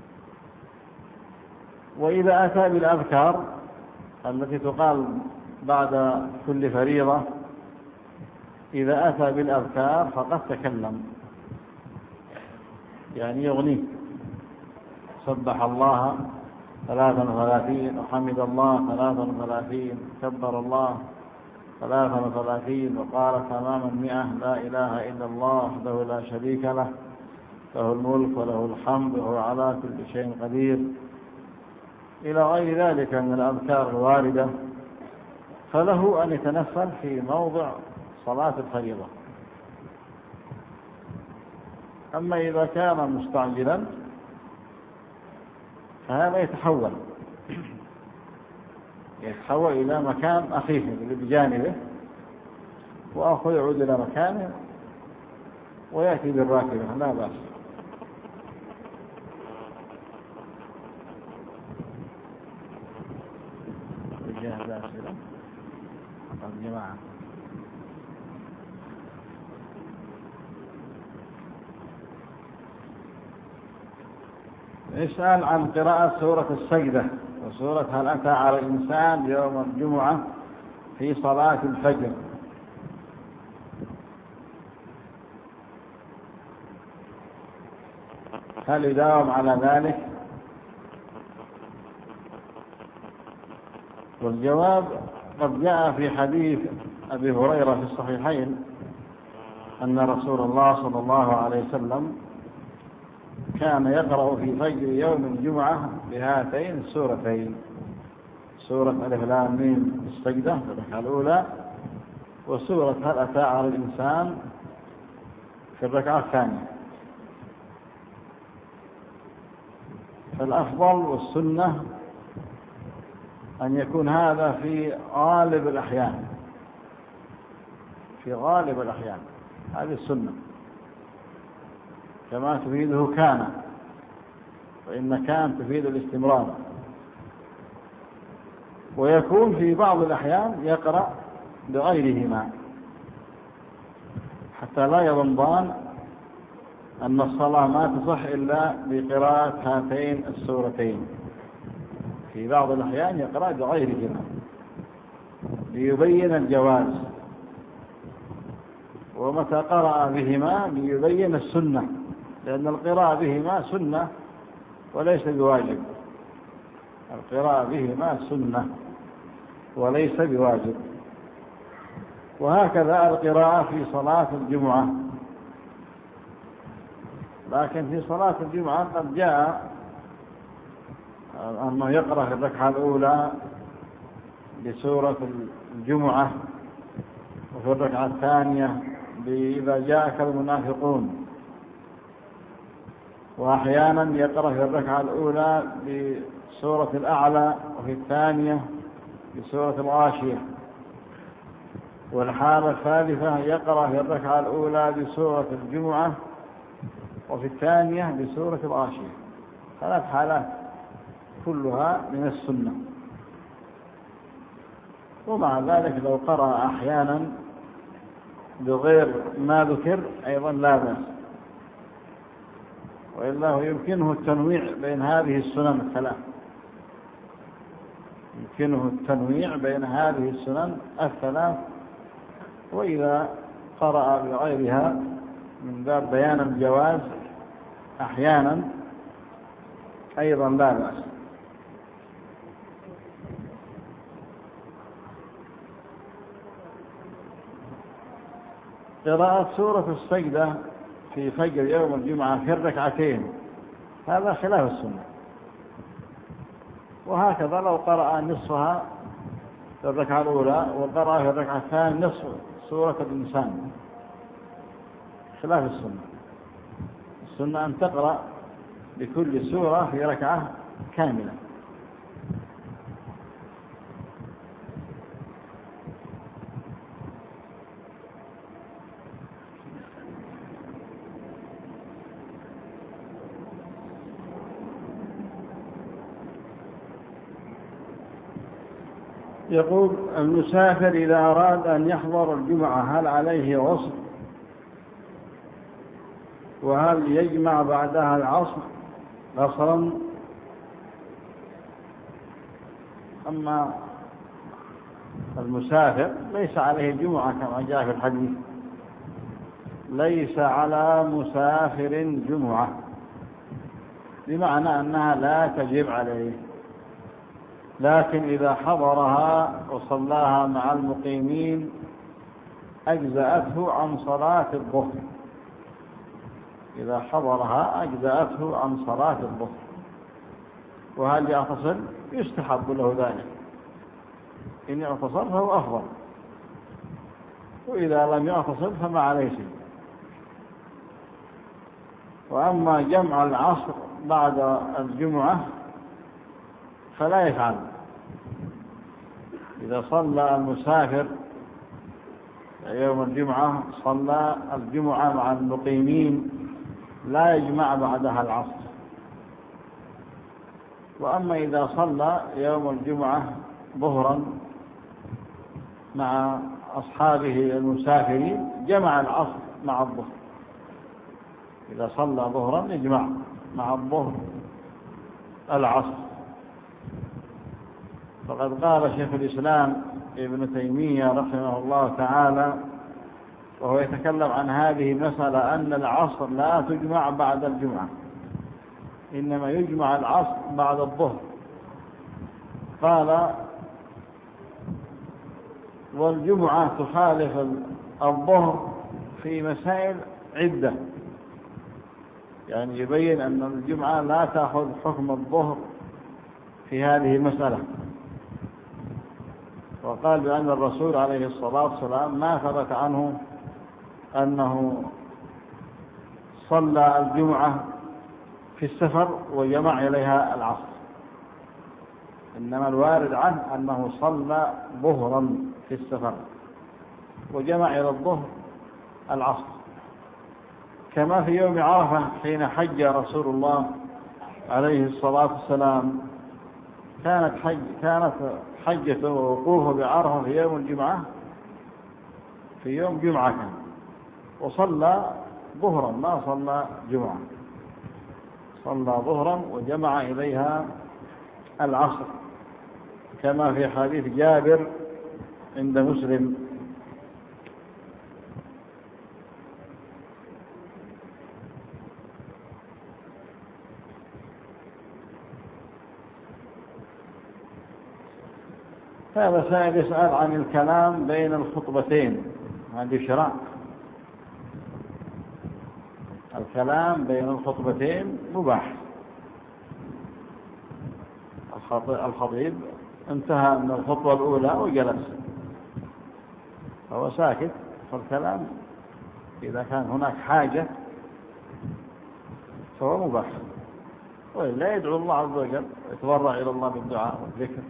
وإذا أتى بالأذكار التي تقال بعد كل فريضة، إذا أتى بالأذكار فقد تكلم، يعني يغني سبح الله ثلاثا وثلاثين وحمد الله ثلاثا وثلاثين كبر الله ثلاثا وثلاثين وقال تماما مئة لا إله إلا الله وحده لا شريك له له الملك وله الحمد وهو على كل شيء قدير إلى غير ذلك من الأذكار الواردة، فله أن يتنفل في موضع صلاة الفريضة. أما إذا كان مستعجلا فهذا يتحول يتحول إلى مكان أخيه اللي بجانبه، وأخوه يعود إلى مكانه ويأتي بالراكبة لا بأس. الجماعة يسأل عن قراءة سورة السجدة وسورة هل أتى على الإنسان يوم الجمعة في صلاة الفجر، هل يداوم على ذلك؟ والجواب قد جاء في حديث أبي هريرة في الصحيحين أن رسول الله صلى الله عليه وسلم كان يقرأ في فجر يوم الجمعة بهاتين السورتين، سورة ألف لام ميم السجدة الركعة الأولى، وسورة هل أتى على الإنسان في الركعة الثانية. فالأفضل والسنة أن يكون هذا في غالب الأحيان، في غالب الأحيان هذه السنة كما تفيده كان، وإن كان تفيد الاستمرار. ويكون في بعض الأحيان يقرأ بغيرهما حتى لا يظن أن الصلاة ما تصح إلا بقراءة هاتين السورتين. في بعض الأحيان يقرأ بغيرهما ليبين الجواز، ومتى قرأ بهما ليبين السنة، لأن القراءة بهما سنة وليس بواجب. القراءة بهما سنة وليس بواجب. وهكذا القراءة في صلاة الجمعة، لكن في صلاة الجمعة قد جاء أنه يقرأ في الركعة الأولى بسورة الجمعة، وفي الركعة الثانية إذا جاءك المنافقون، وأحيانا يقرأ في الركعة الأولى بسورة الأعلى وفي الثانية بسورة الغاشية، والحالة الثالثة يقرأ في الركعة الأولى بسورة الجمعة وفي الثانية بسورة الغاشية. ثلاث حالات كلها من السنة. ومع ذلك لو قرأ أحيانا بغير ما ذكر أيضا لا بأس، وإلا يمكنه التنويع بين هذه السنن الثلاث، يمكنه التنويع بين هذه السنن الثلاث، وإذا قرأ بغيرها من باب بيان الجواز أحيانا أيضا لا بأس. قراءة سورة السجدة في فجر يوم الجمعة في الركعتين هذا خلاف السنة، وهكذا لو قرأ نصفها في الركعة الأولى وقرأ في الركعة الثانية نصف سورة الإنسان، خلاف السنة. السنة أن تقرأ بكل سورة في ركعة كاملة. يقول المسافر إذا أراد أن يحضر الجمعة هل عليه غسل؟ وهل يجمع بعدها العصر غسلا؟ أما المسافر ليس عليه جمعة كما جاء في الحديث، ليس على مسافر جمعة، بمعنى أنها لا تجب عليه، لكن إذا حضرها وصلاها مع المقيمين أجزأته عن صلاة الظهر. إذا حضرها أجزأته عن صلاة الظهر. وهل يغتسل؟ يستحب له ذلك، إن يغتسل فهو أفضل، وإذا لم يغتسل فما عليه شيء. وأما جمع العصر بعد الجمعة فلا يفعل. إذا صلى المسافر يوم الجمعة صلى الجمعة مع المقيمين لا يجمع بعدها العصر. وأما إذا صلى يوم الجمعة ظهرا مع أصحابه المسافرين جمع العصر مع الظهر. إذا صلى ظهرا يجمع مع الظهر العصر. فقد قال شيخ الإسلام ابن تيمية رحمه الله تعالى وهو يتكلم عن هذه المسألة أن العصر لا تجمع بعد الجمعة، إنما يجمع العصر بعد الظهر. قال والجمعة تخالف الظهر في مسائل عدة، يعني يبين أن الجمعة لا تأخذ حكم الظهر في هذه المسألة. وقال بأن الرسول عليه الصلاة والسلام ما ثبت عنه أنه صلى الجمعة في السفر وجمع إليها العصر، إنما الوارد عنه أنه صلى ظهرا في السفر وجمع إلى الظهر العصر. كما في يوم عرفة حين حج رسول الله عليه الصلاة والسلام كانت حج كانت حجته ووقوفه بعرفة في يوم الجمعة في يوم جمعة كان، وصلى ظهرا ما صلى جمعة، صلى ظهرا وجمع إليها العصر، كما في حديث جابر عند مسلم. هذا سائل يسأل عن الكلام بين الخطبتين، هذه شرع. الكلام بين الخطبتين مباح. الخطيب انتهى من الخطبة الأولى وجلس فهو ساكت، فالكلام إذا كان هناك حاجة فهو مباح، وإلا يدعو الله عز وجل يتضرع إلى الله بالدعاء والذكر.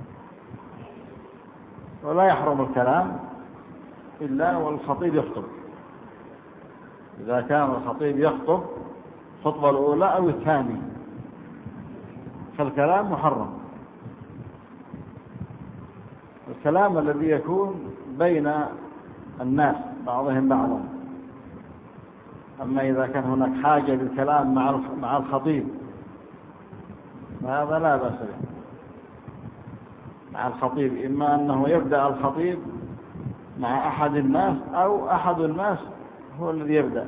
ولا يحرم الكلام إلا والخطيب يخطب. إذا كان الخطيب يخطب الخطبة الأولى أو الثانية فالكلام محرم. الكلام الذي يكون بين الناس بعضهم بعضا. أما إذا كان هناك حاجة للكلام مع الخطيب فهذا لا بأس به مع الخطيب، إما أنه يبدأ الخطيب مع أحد الناس أو أحد الناس هو الذي يبدأ.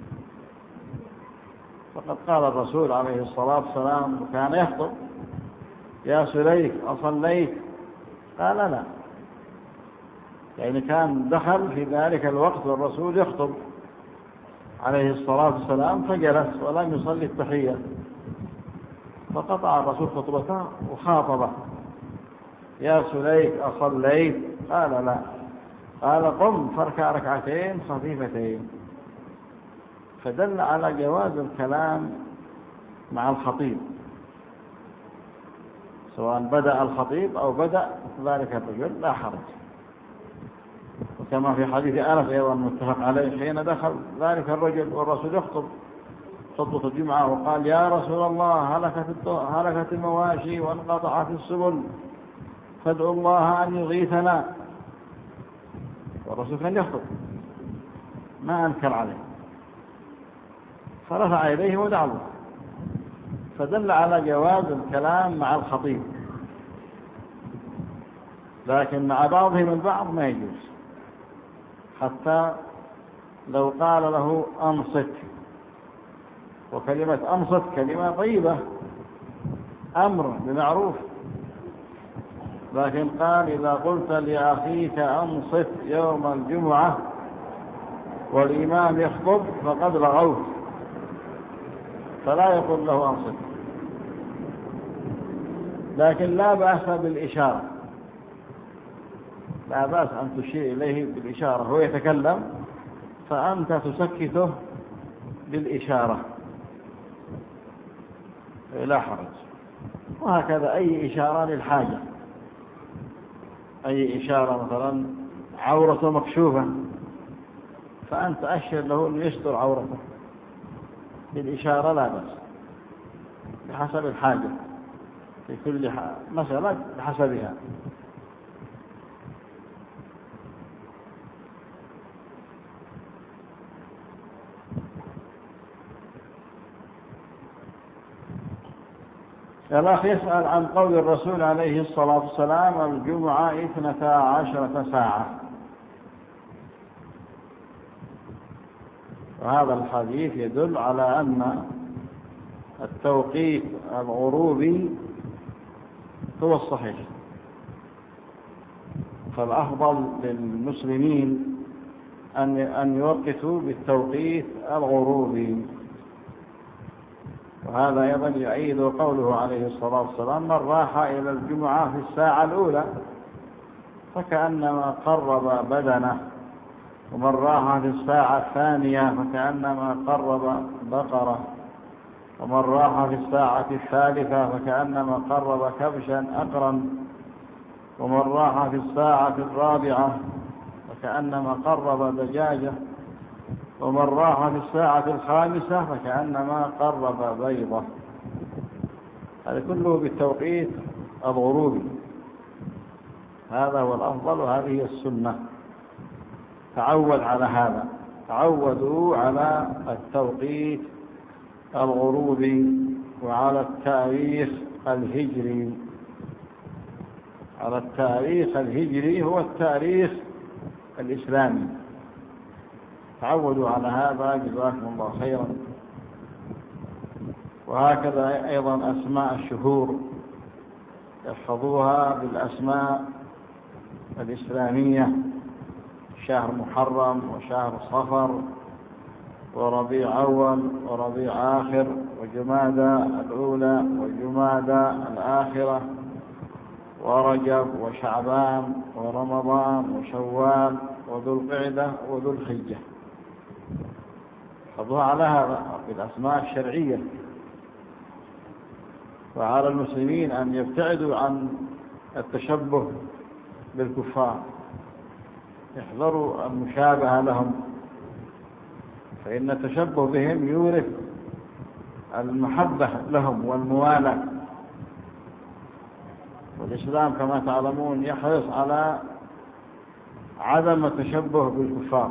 فقد قال الرسول عليه الصلاة والسلام وكان يخطب يا سليك أصليت؟ قال لا، يعني كان دخل في ذلك الوقت والرسول يخطب عليه الصلاة والسلام فجلس ولم يصلي التحية، فقطع الرسول خطبته وخاطبه: يا سليك أصليت؟ قال: لا. قال: قم فاركع ركعتين خفيفتين. فدل على جواز الكلام مع الخطيب، سواء بدأ الخطيب أو بدأ ذلك الرجل لا حرج. وكما في حديث أنس أيضا متفق عليه، حين دخل ذلك الرجل والرسول يخطب خطبة الجمعة وقال: يا رسول الله، هلكت هلكت المواشي وانقطعت السبل، فادعوا الله أن يغيثنا. والرسول كان يخطب، ما أنكر عليه، فرفع إليه ودعا له، فدل على جواز الكلام مع الخطيب، لكن مع بعضهم البعض ما يجوز، حتى لو قال له أنصت. وكلمة أنصت كلمة طيبة، أمر بمعروف، لكن قال: إذا قلت لأخيك أنصت يوم الجمعة والإمام يخطب فقد لغوت، فلا يقول له أنصت. لكن لا بأس بالإشارة، لا بأس أن تشير إليه بالإشارة، هو يتكلم فأنت تسكته بالإشارة، لا حرج. وهكذا أي إشارة للحاجة، أي إشارة مثلا عورته مكشوفة فأنت أشر له أن يستر عورته بالإشارة، لا بأس، بحسب الحاجة، في كل مسألة بحسبها. الأخ يسأل عن قول الرسول عليه الصلاة والسلام: الجمعة اثنتا عشرة ساعة. وهذا الحديث يدل على أن التوقيت الغروبي هو الصحيح، فالأفضل للمسلمين أن أن يوقتوا بالتوقيت الغروبي. وهذا أيضا يعيد قوله عليه الصلاة والسلام: من راح إلى الجمعة في الساعة الأولى فكأنما قرب بدنه، ومن راح في الساعة الثانية فكأنما قرب بقرة، ومن راح في الساعة الثالثة فكأنما قرب كبشا أقرا، ومن راح في الساعة الرابعة فكأنما قرب دجاجة، ومن راح في الساعة الخامسة فكأنما قرب بيضة. هذا كله بالتوقيت الغروبي، هذا هو الأفضل وهذه هي السنة. تعود على هذا، تعودوا على التوقيت الغروبي وعلى التاريخ الهجري. على التاريخ الهجري هو التاريخ الإسلامي، تعودوا على هذا، جزاكم الله خيرا. وهكذا أيضا أسماء الشهور يحفظوها بالأسماء الإسلامية: شهر محرم وشهر صفر وربيع أول وربيع آخر وجمادى الأولى وجمادى الآخرة ورجب وشعبان ورمضان وشوال وذو القعدة وذو الحجة. حفظوها على هذا بالأسماء الشرعية. وعلى المسلمين أن يبتعدوا عن التشبه بالكفار، يحذروا المشابهة لهم، فإن التشبه بهم يورث المحبة لهم والموالاة. والإسلام كما تعلمون يحرص على عدم التشبه بالكفار.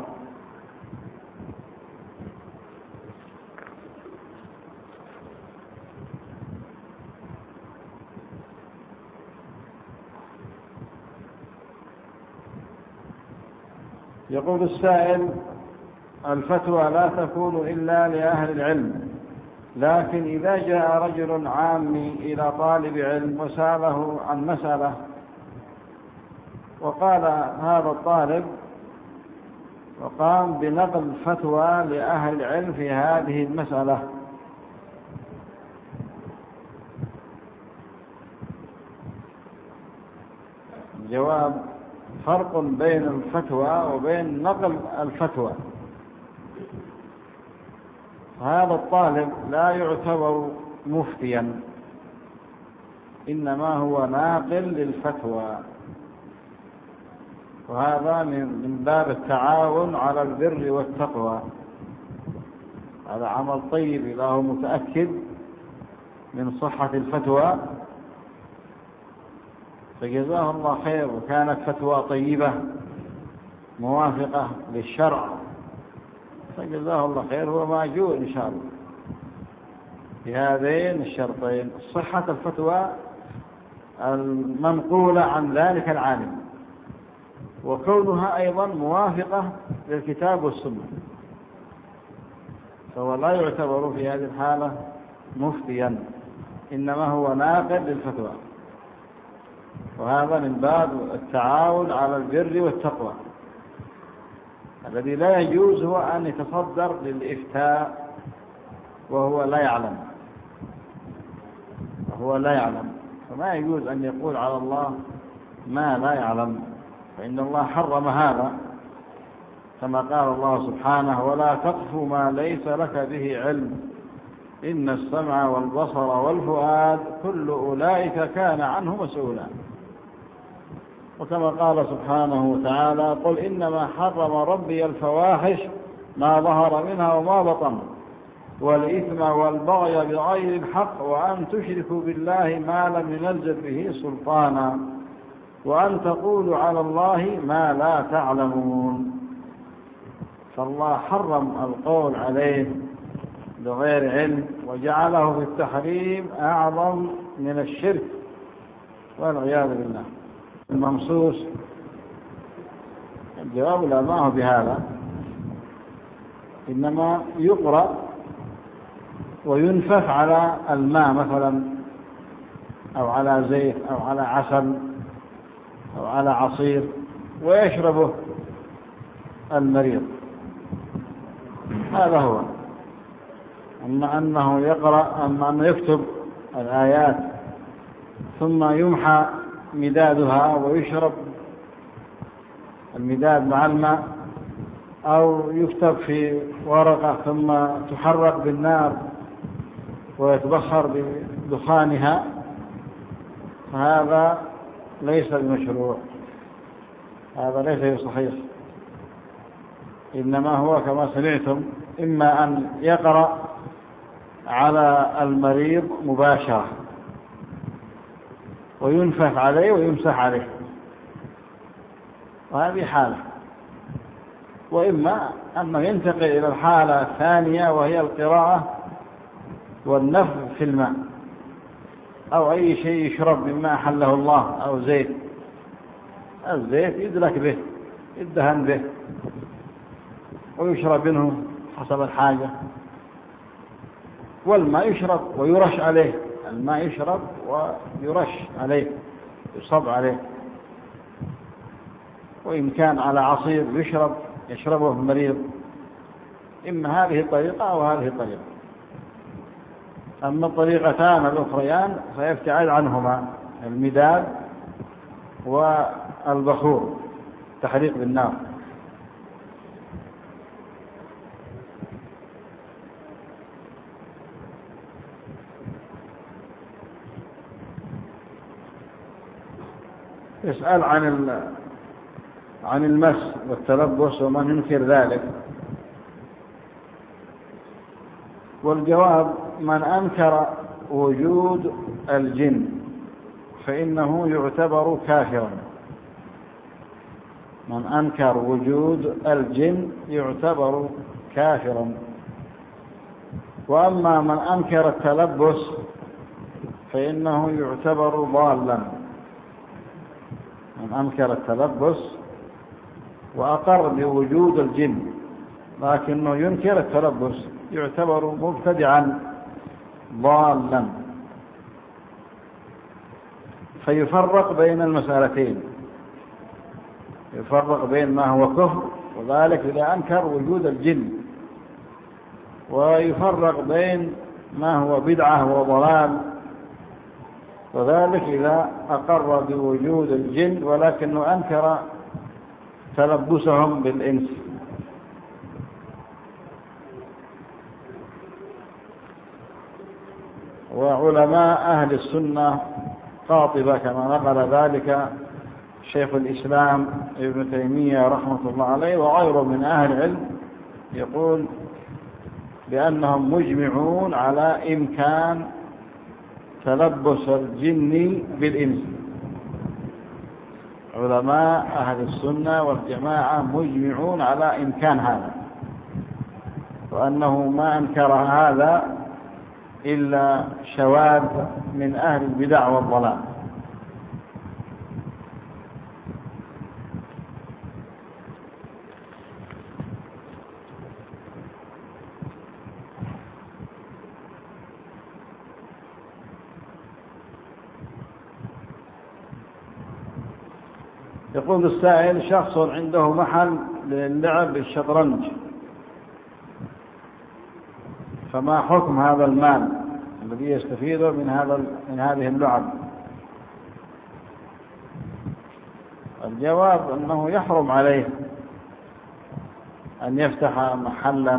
يقول السائل: الفتوى لا تكون إلا لأهل العلم، لكن إذا جاء رجل عامي إلى طالب علم وسأله عن مسألة وقال هذا الطالب وقام بنقل فتوى لأهل العلم في هذه المسألة، الجواب فرق بين الفتوى وبين نقل الفتوى. هذا الطالب لا يعتبر مفتيا، إنما هو ناقل للفتوى، وهذا من باب التعاون على البر والتقوى. هذا عمل طيب إذا هو متأكد من صحة الفتوى فجزاه الله خير، وكانت فتوى طيبة موافقة للشرع فجزاه الله خير، هو ماجور إن شاء الله بهذين الشرطين: صحة الفتوى المنقولة عن ذلك العالم، وكونها أيضا موافقة للكتاب والسنة، فهو لا يعتبر في هذه الحالة مفتيا، إنما هو ناقل للفتوى. وهذا من باب التعاون على البر والتقوى. الذي لا يجوز هو أن يتصدر للإفتاء وهو لا يعلم وهو لا يعلم فما يجوز أن يقول على الله ما لا يعلم، فإن الله حرم هذا، كما قال الله سبحانه: ولا تقف ما ليس لك به علم إن السمع والبصر والفؤاد كل أولئك كان عنه مسؤولا. وكما قال سبحانه وتعالى: قل إنما حرم ربي الفواحش ما ظهر منها وما بطن والإثم والبغي بغير الحق وأن تشركوا بالله ما لم ينزل به سلطانا وأن تقولوا على الله ما لا تعلمون. فالله حرم القول عليه بغير علم، وجعله في التحريم أعظم من الشرك والعياذ بالله. الممسوس الجواب لا، ما هو بهذا، إنما يقرأ وينفث على الماء مثلا، أو على زيت أو على عسل أو على عصير ويشربه المريض، هذا هو. أما أنه يقرأ أما أنه يكتب الآيات ثم يمحى مدادها ويشرب المداد مع الماء، أو يكتب في ورقة ثم تحرق بالنار ويتبخر بدخانها، فهذا ليس بمشروع، هذا ليس بصحيح. إنما هو كما سمعتم إما أن يقرأ على المريض مباشرة وينفث عليه ويمسح عليه، وهذه حالة، وإما أنه ينتقل إلى الحالة الثانية وهي القراءة والنفث في الماء، أو أي شيء يشرب مما أحله الله، أو زيت، الزيت يدلك به يدهن به ويشرب منه حسب الحاجة، والماء يشرب ويرش عليه، الماء يشرب ويرش عليه يصب عليه، وإن كان على عصير يشرب يشربه المريض. إما هذه الطريقة أو هذه الطريقة. أما الطريقتان الأخريان فيبتعد عنهما المداد والبخور، تحريق بالنار. يسأل عن عن المس والتلبس ومن ينكر ذلك، والجواب: من أنكر وجود الجن فإنه يعتبر كافرا. من أنكر وجود الجن يعتبر كافرا. وأما من أنكر التلبس فإنه يعتبر ضالا. من أنكر التلبس وأقر بوجود الجن لكنه ينكر التلبس يعتبر مبتدعا ضالا. فيفرق بين المسألتين، يفرق بين ما هو كفر وذلك إذا أنكر وجود الجن، ويفرق بين ما هو بدعة وضلال وذلك إذا أقر بوجود الجن ولكنه أنكر تلبسهم بالإنس. وعلماء أهل السنة قاطبة كما نقل ذلك شيخ الإسلام ابن تيمية رحمة الله عليه وغيره من أهل العلم، يقول بأنهم مجمعون على إمكان تلبس الجن بالإنس. علماء أهل السنة والجماعة مجمعون على إمكان هذا، وأنه ما أنكر هذا إلا شواذ من أهل البدع والضلال. يقول السائل: شخص عنده محل للعب بالشطرنج، فما حكم هذا المال الذي يستفيده من هذا من هذه اللعب؟ الجواب أنه يحرم عليه أن يفتح محلا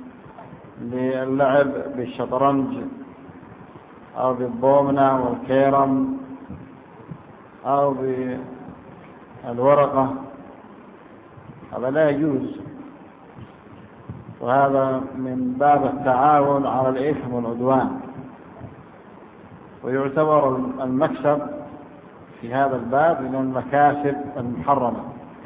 للعب بالشطرنج أو بالضومنة والكيرم أو بالورقة، هذا لا يجوز، وهذا من باب التعاون على الإثم والعدوان، ويعتبر المكسب في هذا الباب من المكاسب المحرمة.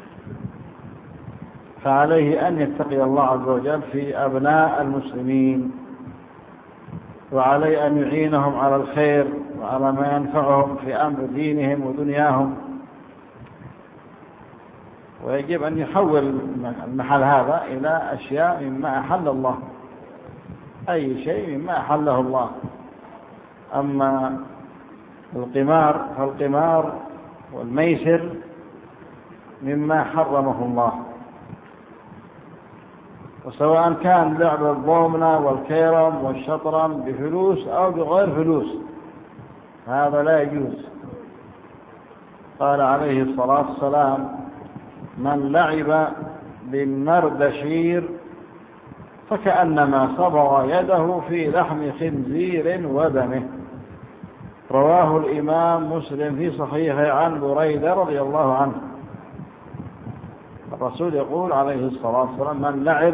فعليه أن يتقي الله عز وجل في أبناء المسلمين، وعليه أن يعينهم على الخير وعلى ما ينفعهم في أمر دينهم ودنياهم، ويجب أن يحول المحل هذا إلى أشياء مما أحل الله، أي شيء مما أحله الله. أما القمار فالقمار والميسر مما حرمه الله، وسواء كان لعب الضومنة والكيرم والشطرنج بفلوس أو بغير فلوس هذا لا يجوز. قال عليه الصلاة والسلام: من لعب بالنردشير فكأنما صبغ يده في لحم خنزير ودمه. رواه الإمام مسلم في صحيحه عن بريدة رضي الله عنه. الرسول يقول عليه الصلاة والسلام: من لعب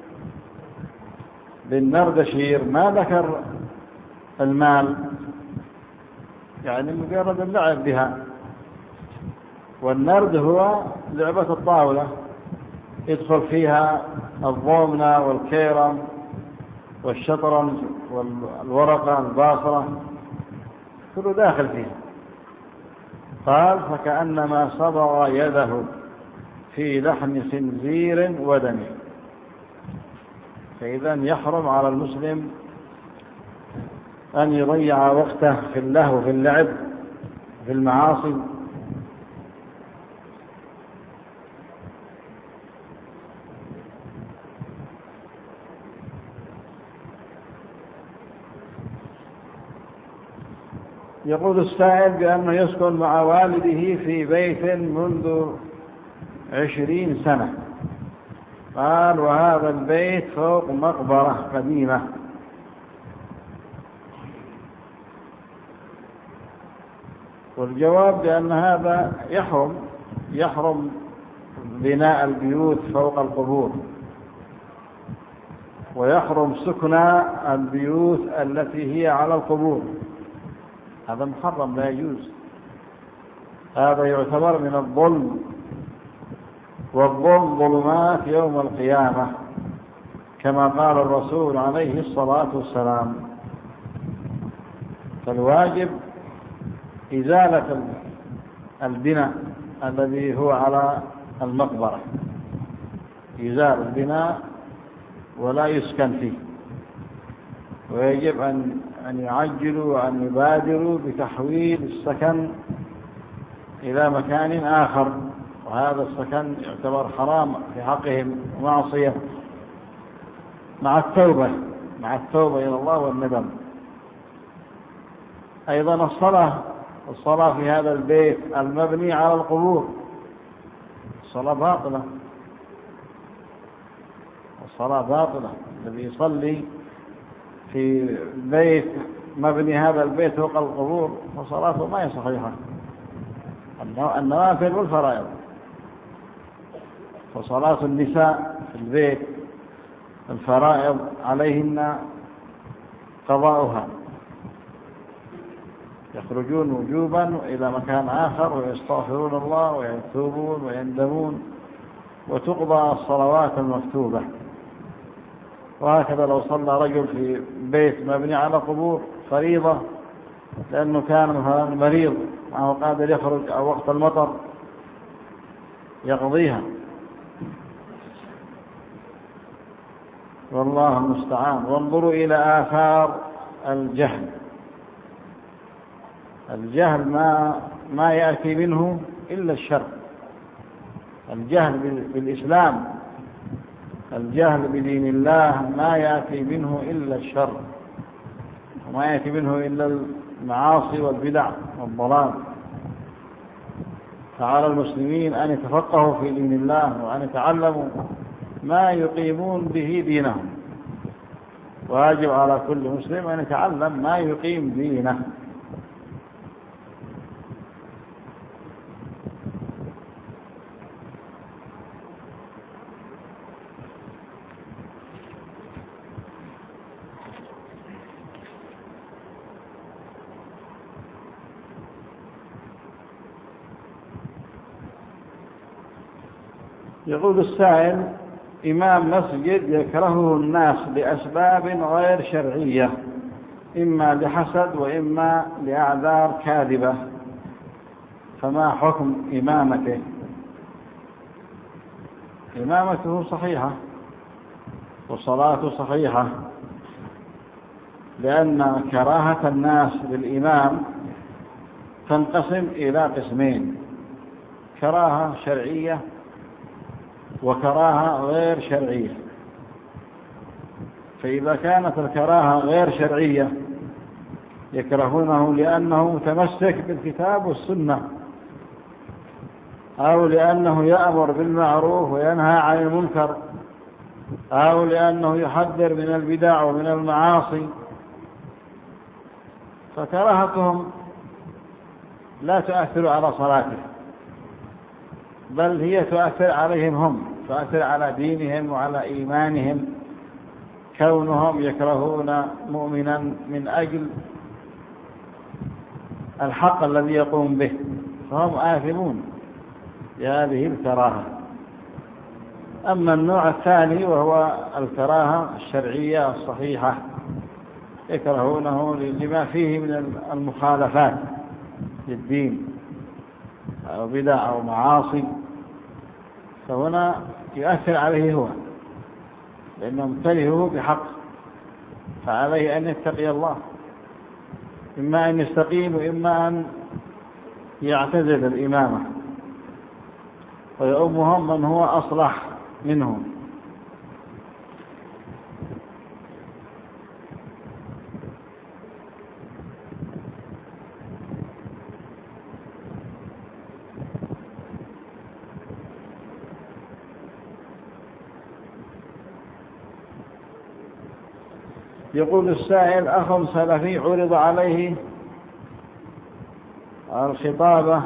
بالنردشير، ما ذكر المال، يعني مجرد اللعب بها. والنرد هو لعبة الطاولة، يدخل فيها الضومنة والكيرم والشطرنج والورقة الباصرة، كله داخل فيها. قال: فكأنما صبغ يده في لحم خنزير ودمه. فإذا يحرم على المسلم أن يضيع وقته في اللهو في اللعب في المعاصي. يقول السائل بأنه يسكن مع والده في بيت منذ عشرين سنة. قال: وهذا البيت فوق مقبرة قديمة. والجواب بأن هذا يحرم يحرم بناء البيوت فوق القبور، ويحرم سكن البيوت التي هي على القبور، هذا محرم لا يجوز. هذا يعتبر من الظلم، والظلم ظلمات يوم القيامة كما قال الرسول عليه الصلاة والسلام. فالواجب إزالة البناء الذي هو على المقبرة، يزال البناء ولا يسكن فيه، ويجب أن أن يعجلوا وأن يبادروا بتحويل السكن إلى مكان آخر، وهذا السكن يعتبر حرام في حقهم ومعصية، مع التوبة مع التوبة إلى الله والندم. أيضا الصلاة الصلاة في هذا البيت المبني على القبور الصلاة باطلة، الصلاة باطلة. الذي يصلي في بيت مبني هذا البيت فوق القبور فصلاته ما هي صحيحة. النوافل والفرائض، فصلاة النساء في البيت الفرائض عليهن قضاؤها، يخرجون وجوبا إلى مكان آخر ويستغفرون الله ويتوبون ويندمون وتقضى الصلوات المكتوبة. وهكذا لو صلى رجل في بيت مبني على قبور فريضة لأنه كان مثلا مريض أو قادر يخرج أو وقت المطر يقضيها، والله المستعان. وانظروا إلى آثار الجهل. الجهل ما ما يأتي منه إلا الشر. الجهل بالإسلام، الجهل بدين الله ما يأتي منه إلا الشر، وما يأتي منه إلا المعاصي والبدع والضلال. فعلى المسلمين أن يتفقهوا في دين الله وأن يتعلموا ما يقيمون به دينهم، واجب على كل مسلم أن يتعلم ما يقيم دينه. يقول السائل: إمام مسجد يكرهه الناس لأسباب غير شرعية، إما لحسد وإما لأعذار كاذبة، فما حكم إمامته؟ إمامته صحيحة وصلاته صحيحة، لأن كراهة الناس للإمام تنقسم إلى قسمين: كراهة شرعية وكراهة غير شرعية. فإذا كانت الكراهة غير شرعية يكرهونه لأنه متمسك بالكتاب والسنة، أو لأنه يأمر بالمعروف وينهى عن المنكر، أو لأنه يحذر من البدع ومن المعاصي، فكراهتهم لا تؤثر على صلاته، بل هي تؤثر عليهم هم، تؤثر على دينهم وعلى إيمانهم، كونهم يكرهون مؤمنا من أجل الحق الذي يقوم به، فهم آثمون بهذه الكراهة. أما النوع الثاني وهو الكراهة الشرعية الصحيحة، يكرهونه لما فيه من المخالفات للدين أو بدع أو معاصي، فهنا يؤثر عليه هو لأنه امتلئه بحق، فعليه أن يتقي الله، إما أن يستقيم وإما أن يعتزل الإمامة ويؤمهم من هو أصلح منهم. يقول السائل: أخ سلفي عرض عليه الخطابة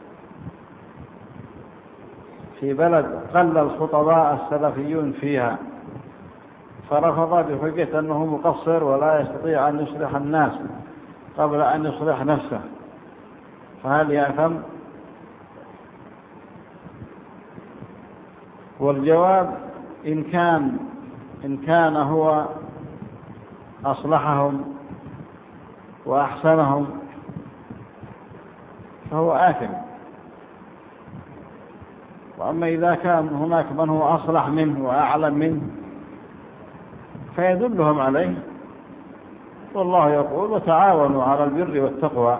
في بلد قل الخطباء السلفيون فيها، فرفض بحجة أنه مقصر ولا يستطيع أن يصلح الناس قبل أن يصلح نفسه، فهل يأثم؟ والجواب: إن كان إن كان هو أصلحهم وأحسنهم فهو آثم، وأما إذا كان هناك من هو أصلح منه وأعلم منه فيدلهم عليه، والله يقول: وتعاونوا على البر والتقوى.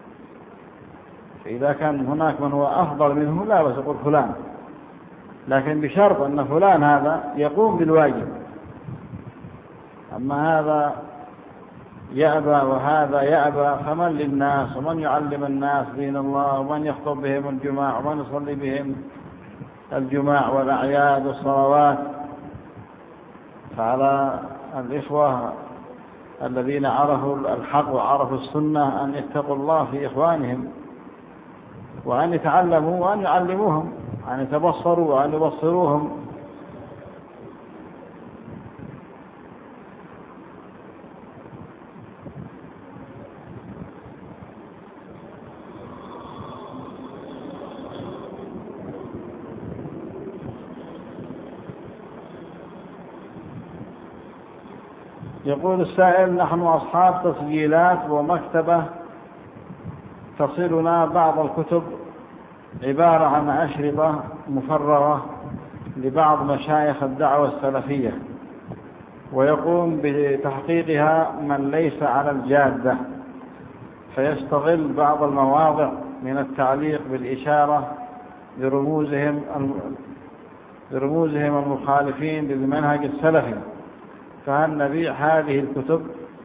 فإذا كان هناك من هو أفضل منه لا بس يقول فلان، لكن بشرط أن فلان هذا يقوم بالواجب. أما هذا يأبى وهذا يأبى، فمن للناس ومن يعلم الناس دين الله ومن يخطب بهم الجماع ومن يصلي بهم الجماع والأعياد والصلوات؟ فعلى الإخوة الذين عرفوا الحق وعرفوا السنة أن يتقوا الله في إخوانهم، وأن يتعلموا وأن يعلموهم، أن يتبصروا وأن يبصروهم. يقول السائل: نحن أصحاب تسجيلات ومكتبة تصلنا بعض الكتب عبارة عن أشرطة مفرغة لبعض مشايخ الدعوة السلفية، ويقوم بتحقيقها من ليس على الجادة، فيستغل بعض المواضع من التعليق بالإشارة لرموزهم لرموزهم المخالفين للمنهج السلفي، فهل نبيع هذه الكتب؟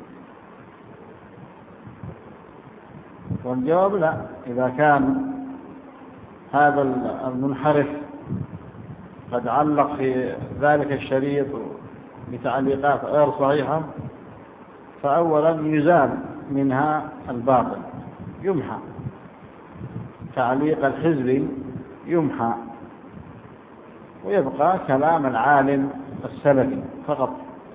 والجواب لا. إذا كان هذا المنحرف قد علق في ذلك الشريط بتعليقات غير صحيحة، فأولا يزال منها الباطل، يمحى، تعليق الحزب يمحى، ويبقى كلام العالم السلفي فقط.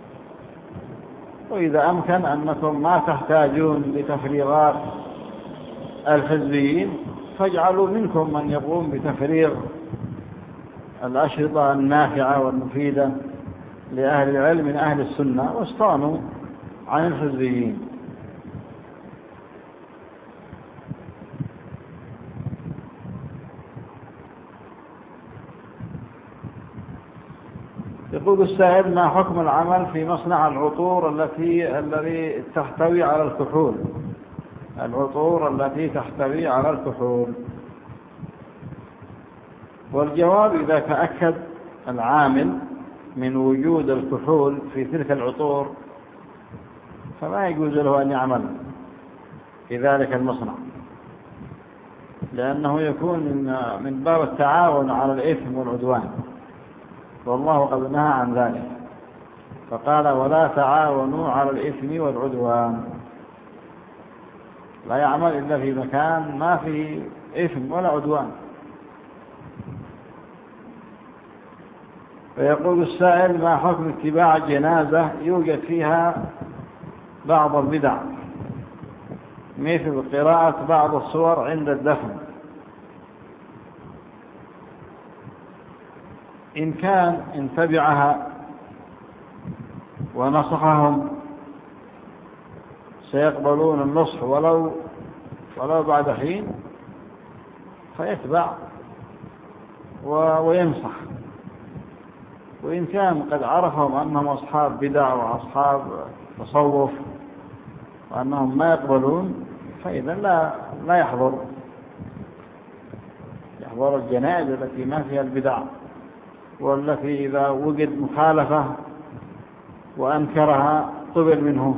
وإذا أمكن أنكم ما تحتاجون لتفريغات الحزبيين، فاجعلوا منكم من يقوم بتفريغ الأشرطة النافعة والمفيدة لأهل العلم من أهل السنة، واستغنوا عن الحزبيين. يقول السائل: ما حكم العمل في مصنع العطور التي الذي تحتوي على الكحول العطور التي تحتوي على الكحول؟ والجواب: إذا تأكد العامل من وجود الكحول في تلك العطور فما يجوز له أن يعمل في ذلك المصنع، لأنه يكون من باب التعاون على الإثم والعدوان، والله قد نهى عن ذلك، فقال: ولا تعاونوا على الإثم والعدوان. لا يعمل إلا في مكان ما فيه إثم ولا عدوان. فيقول السائل: ما حكم اتباع جنازة يوجد فيها بعض البدع مثل قراءة بعض السور عند الدفن؟ إن كان إن تبعها ونصحهم سيقبلون النصح ولو ولو بعد حين، فيتبع وينصح. وإن كان قد عرفهم أنهم أصحاب بدع وأصحاب تصوف وأنهم ما يقبلون، فإذا لا لا يحضر يحضر الجنائز التي ما فيها البدع، والتي إذا وجد مخالفة وأنكرها قبل منه.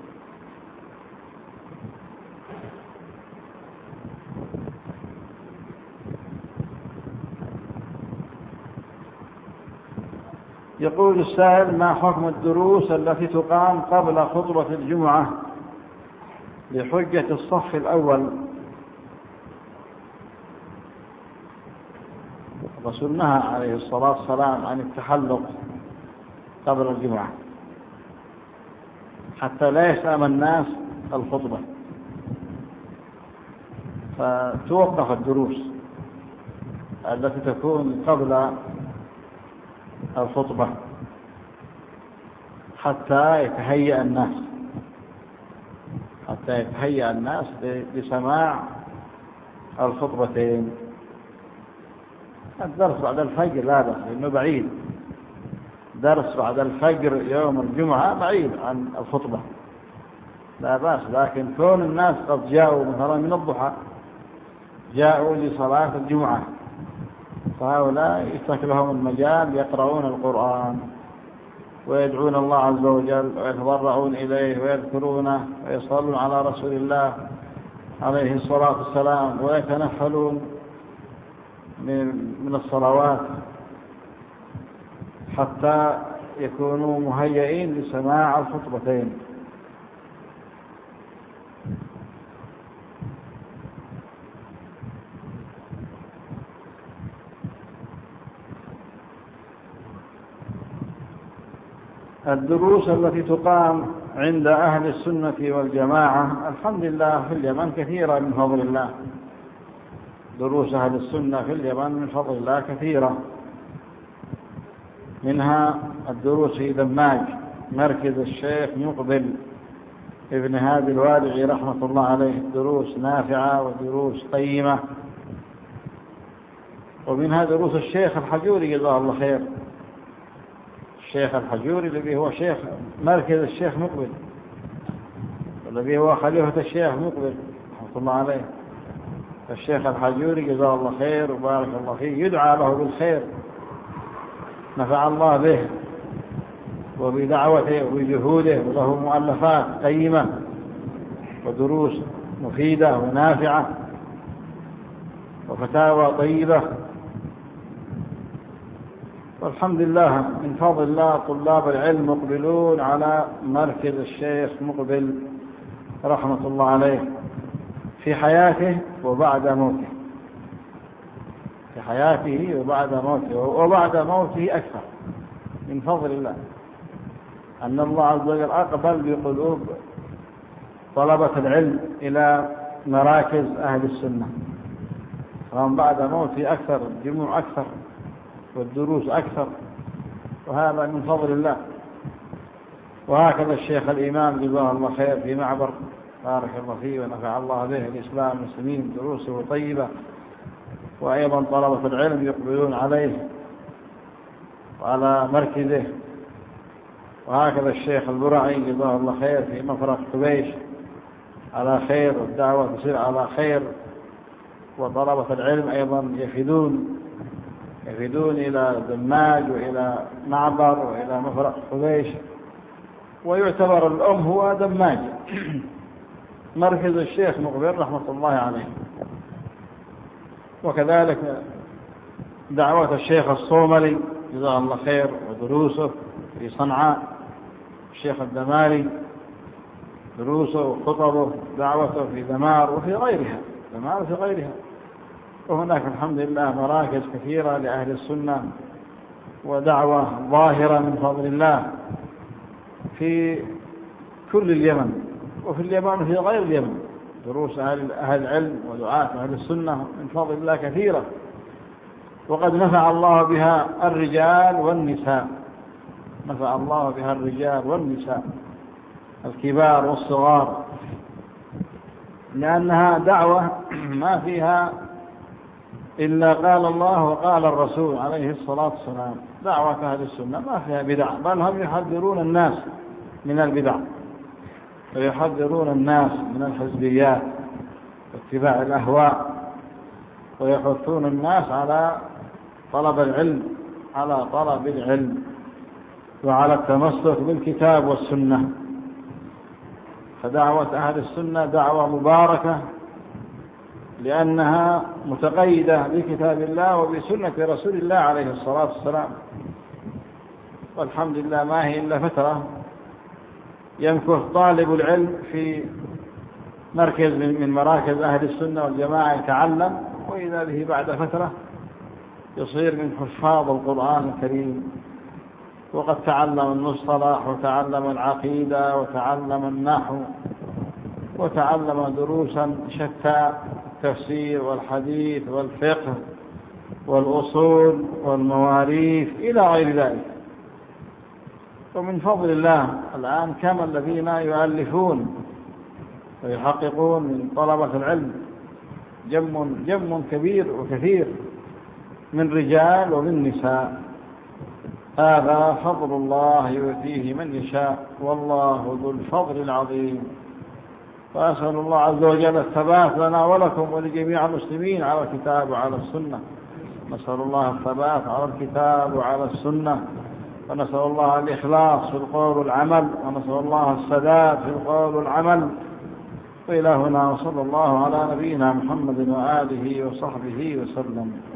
يقول السائل: ما حكم الدروس التي تقام قبل خطبة الجمعة لحجة الصف الأول؟ الرسول نهى عليه الصلاة والسلام عن التحلق قبل الجمعة حتى لا يسأم الناس الخطبة، فتوقف الدروس التي تكون قبل الخطبة حتى يتهيأ الناس حتى يتهيأ الناس لسماع الخطبتين. الدرس بعد الفجر لا بأس، لأنه بعيد. درس بعد الفجر يوم الجمعة بعيد عن الخطبة لا بأس، لكن كون الناس قد جاءوا مثلا من الضحى جاءوا لصلاة الجمعة، فهؤلاء يترك لهم المجال يقرؤون القرآن ويدعون الله عز وجل ويتضرعون إليه ويذكرونه ويصلون على رسول الله عليه الصلاة والسلام ويتنفلون من الصلوات حتى يكونوا مهيئين لسماع الخطبتين. الدروس التي تقام عند أهل السنة والجماعة الحمد لله في اليمن كثيرة من فضل الله. دروس أهل السنة في اليمن من فضل الله كثيرة، منها الدروس في دماج مركز الشيخ مقبل ابن هادي الوادعي رحمة الله عليه، دروس نافعة ودروس قيمة. ومنها دروس الشيخ الحجوري جزاه الله خير، الشيخ الحجوري الذي هو شيخ مركز الشيخ مقبل، الذي هو خليفة الشيخ مقبل رحمة الله عليه. الشيخ الحجوري جزاه الله خير وبارك الله فيه، يدعى له بالخير، نفع الله به وبدعوته وبجهوده، وله مؤلفات قيمة ودروس مفيدة ونافعة وفتاوى طيبة. والحمد لله من فضل الله طلاب العلم مقبلون على مركز الشيخ مقبل رحمة الله عليه في حياته وبعد موته، في حياته وبعد موته، وبعد موته أكثر من فضل الله أن الله عز وجل أقبل بقلوب طلبة العلم إلى مراكز أهل السنة، فهم بعد موته أكثر، الجموع أكثر والدروس أكثر، وهذا من فضل الله. وهكذا الشيخ الإمام جزاه الله خير في معبر بارك الله فيه ونفع الله به الإسلام المسلمين، دروسه طيبة، وأيضا طلبة العلم يقبلون عليه وعلى مركزه. وهكذا الشيخ البرعي جزاه الله خير في مفرق حبيش على خير، والدعوة تصير على خير، وطلبة العلم أيضا يفيدون يفيدون إلى دماج وإلى معبر وإلى مفرق حبيش، ويعتبر الأم هو دماج مركز الشيخ مقبل رحمة الله عليه. وكذلك دعوة الشيخ الصوملي جزاه الله خير ودروسه في صنعاء، الشيخ الدماري دروسه وخطبه دعوته في دمار وفي غيرها، دمار وفي غيرها. وهناك الحمد لله مراكز كثيرة لأهل السنة ودعوة ظاهرة من فضل الله في كل اليمن، وفي اليمن وفي غير اليمن دروس أهل العلم ودعاة أهل السنة من فضل الله كثيرة، وقد نفع الله بها الرجال والنساء، نفع الله بها الرجال والنساء الكبار والصغار، لأنها دعوة ما فيها إلا قال الله وقال الرسول عليه الصلاة والسلام. دعوة أهل السنة ما فيها بدع، بل هم يحذرون الناس من البدع ويحذرون الناس من الحزبيات واتباع الأهواء، ويحثون الناس على طلب العلم، على طلب العلم وعلى التمسك بالكتاب والسنة. فدعوة أهل السنة دعوة مباركة لأنها متقيدة بكتاب الله وبسنة رسول الله عليه الصلاة والسلام. والحمد لله ما هي إلا فترة يمكث طالب العلم في مركز من مراكز أهل السنة والجماعة يتعلم، وإذا به بعد فترة يصير من حفاظ القرآن الكريم، وقد تعلم المصطلح وتعلم العقيدة وتعلم النحو وتعلم دروسا شتى، التفسير والحديث والفقه والأصول والمواريث إلى غير ذلك. ومن فضل الله الآن كم الذين يؤلفون ويحققون من طلبة العلم، جم جم كبير وكثير من رجال ومن نساء. هذا فضل الله يؤتيه من يشاء، والله ذو الفضل العظيم. وأسأل الله عز وجل الثبات لنا ولكم ولجميع المسلمين على الكتاب وعلى السنة. نسأل الله الثبات على الكتاب وعلى السنة، ونسأل الله الإخلاص في القول والعمل، ونسأل الله السداد في القول والعمل. وإلى هنا، وصلى الله على نبينا محمد وآله وصحبه وسلم.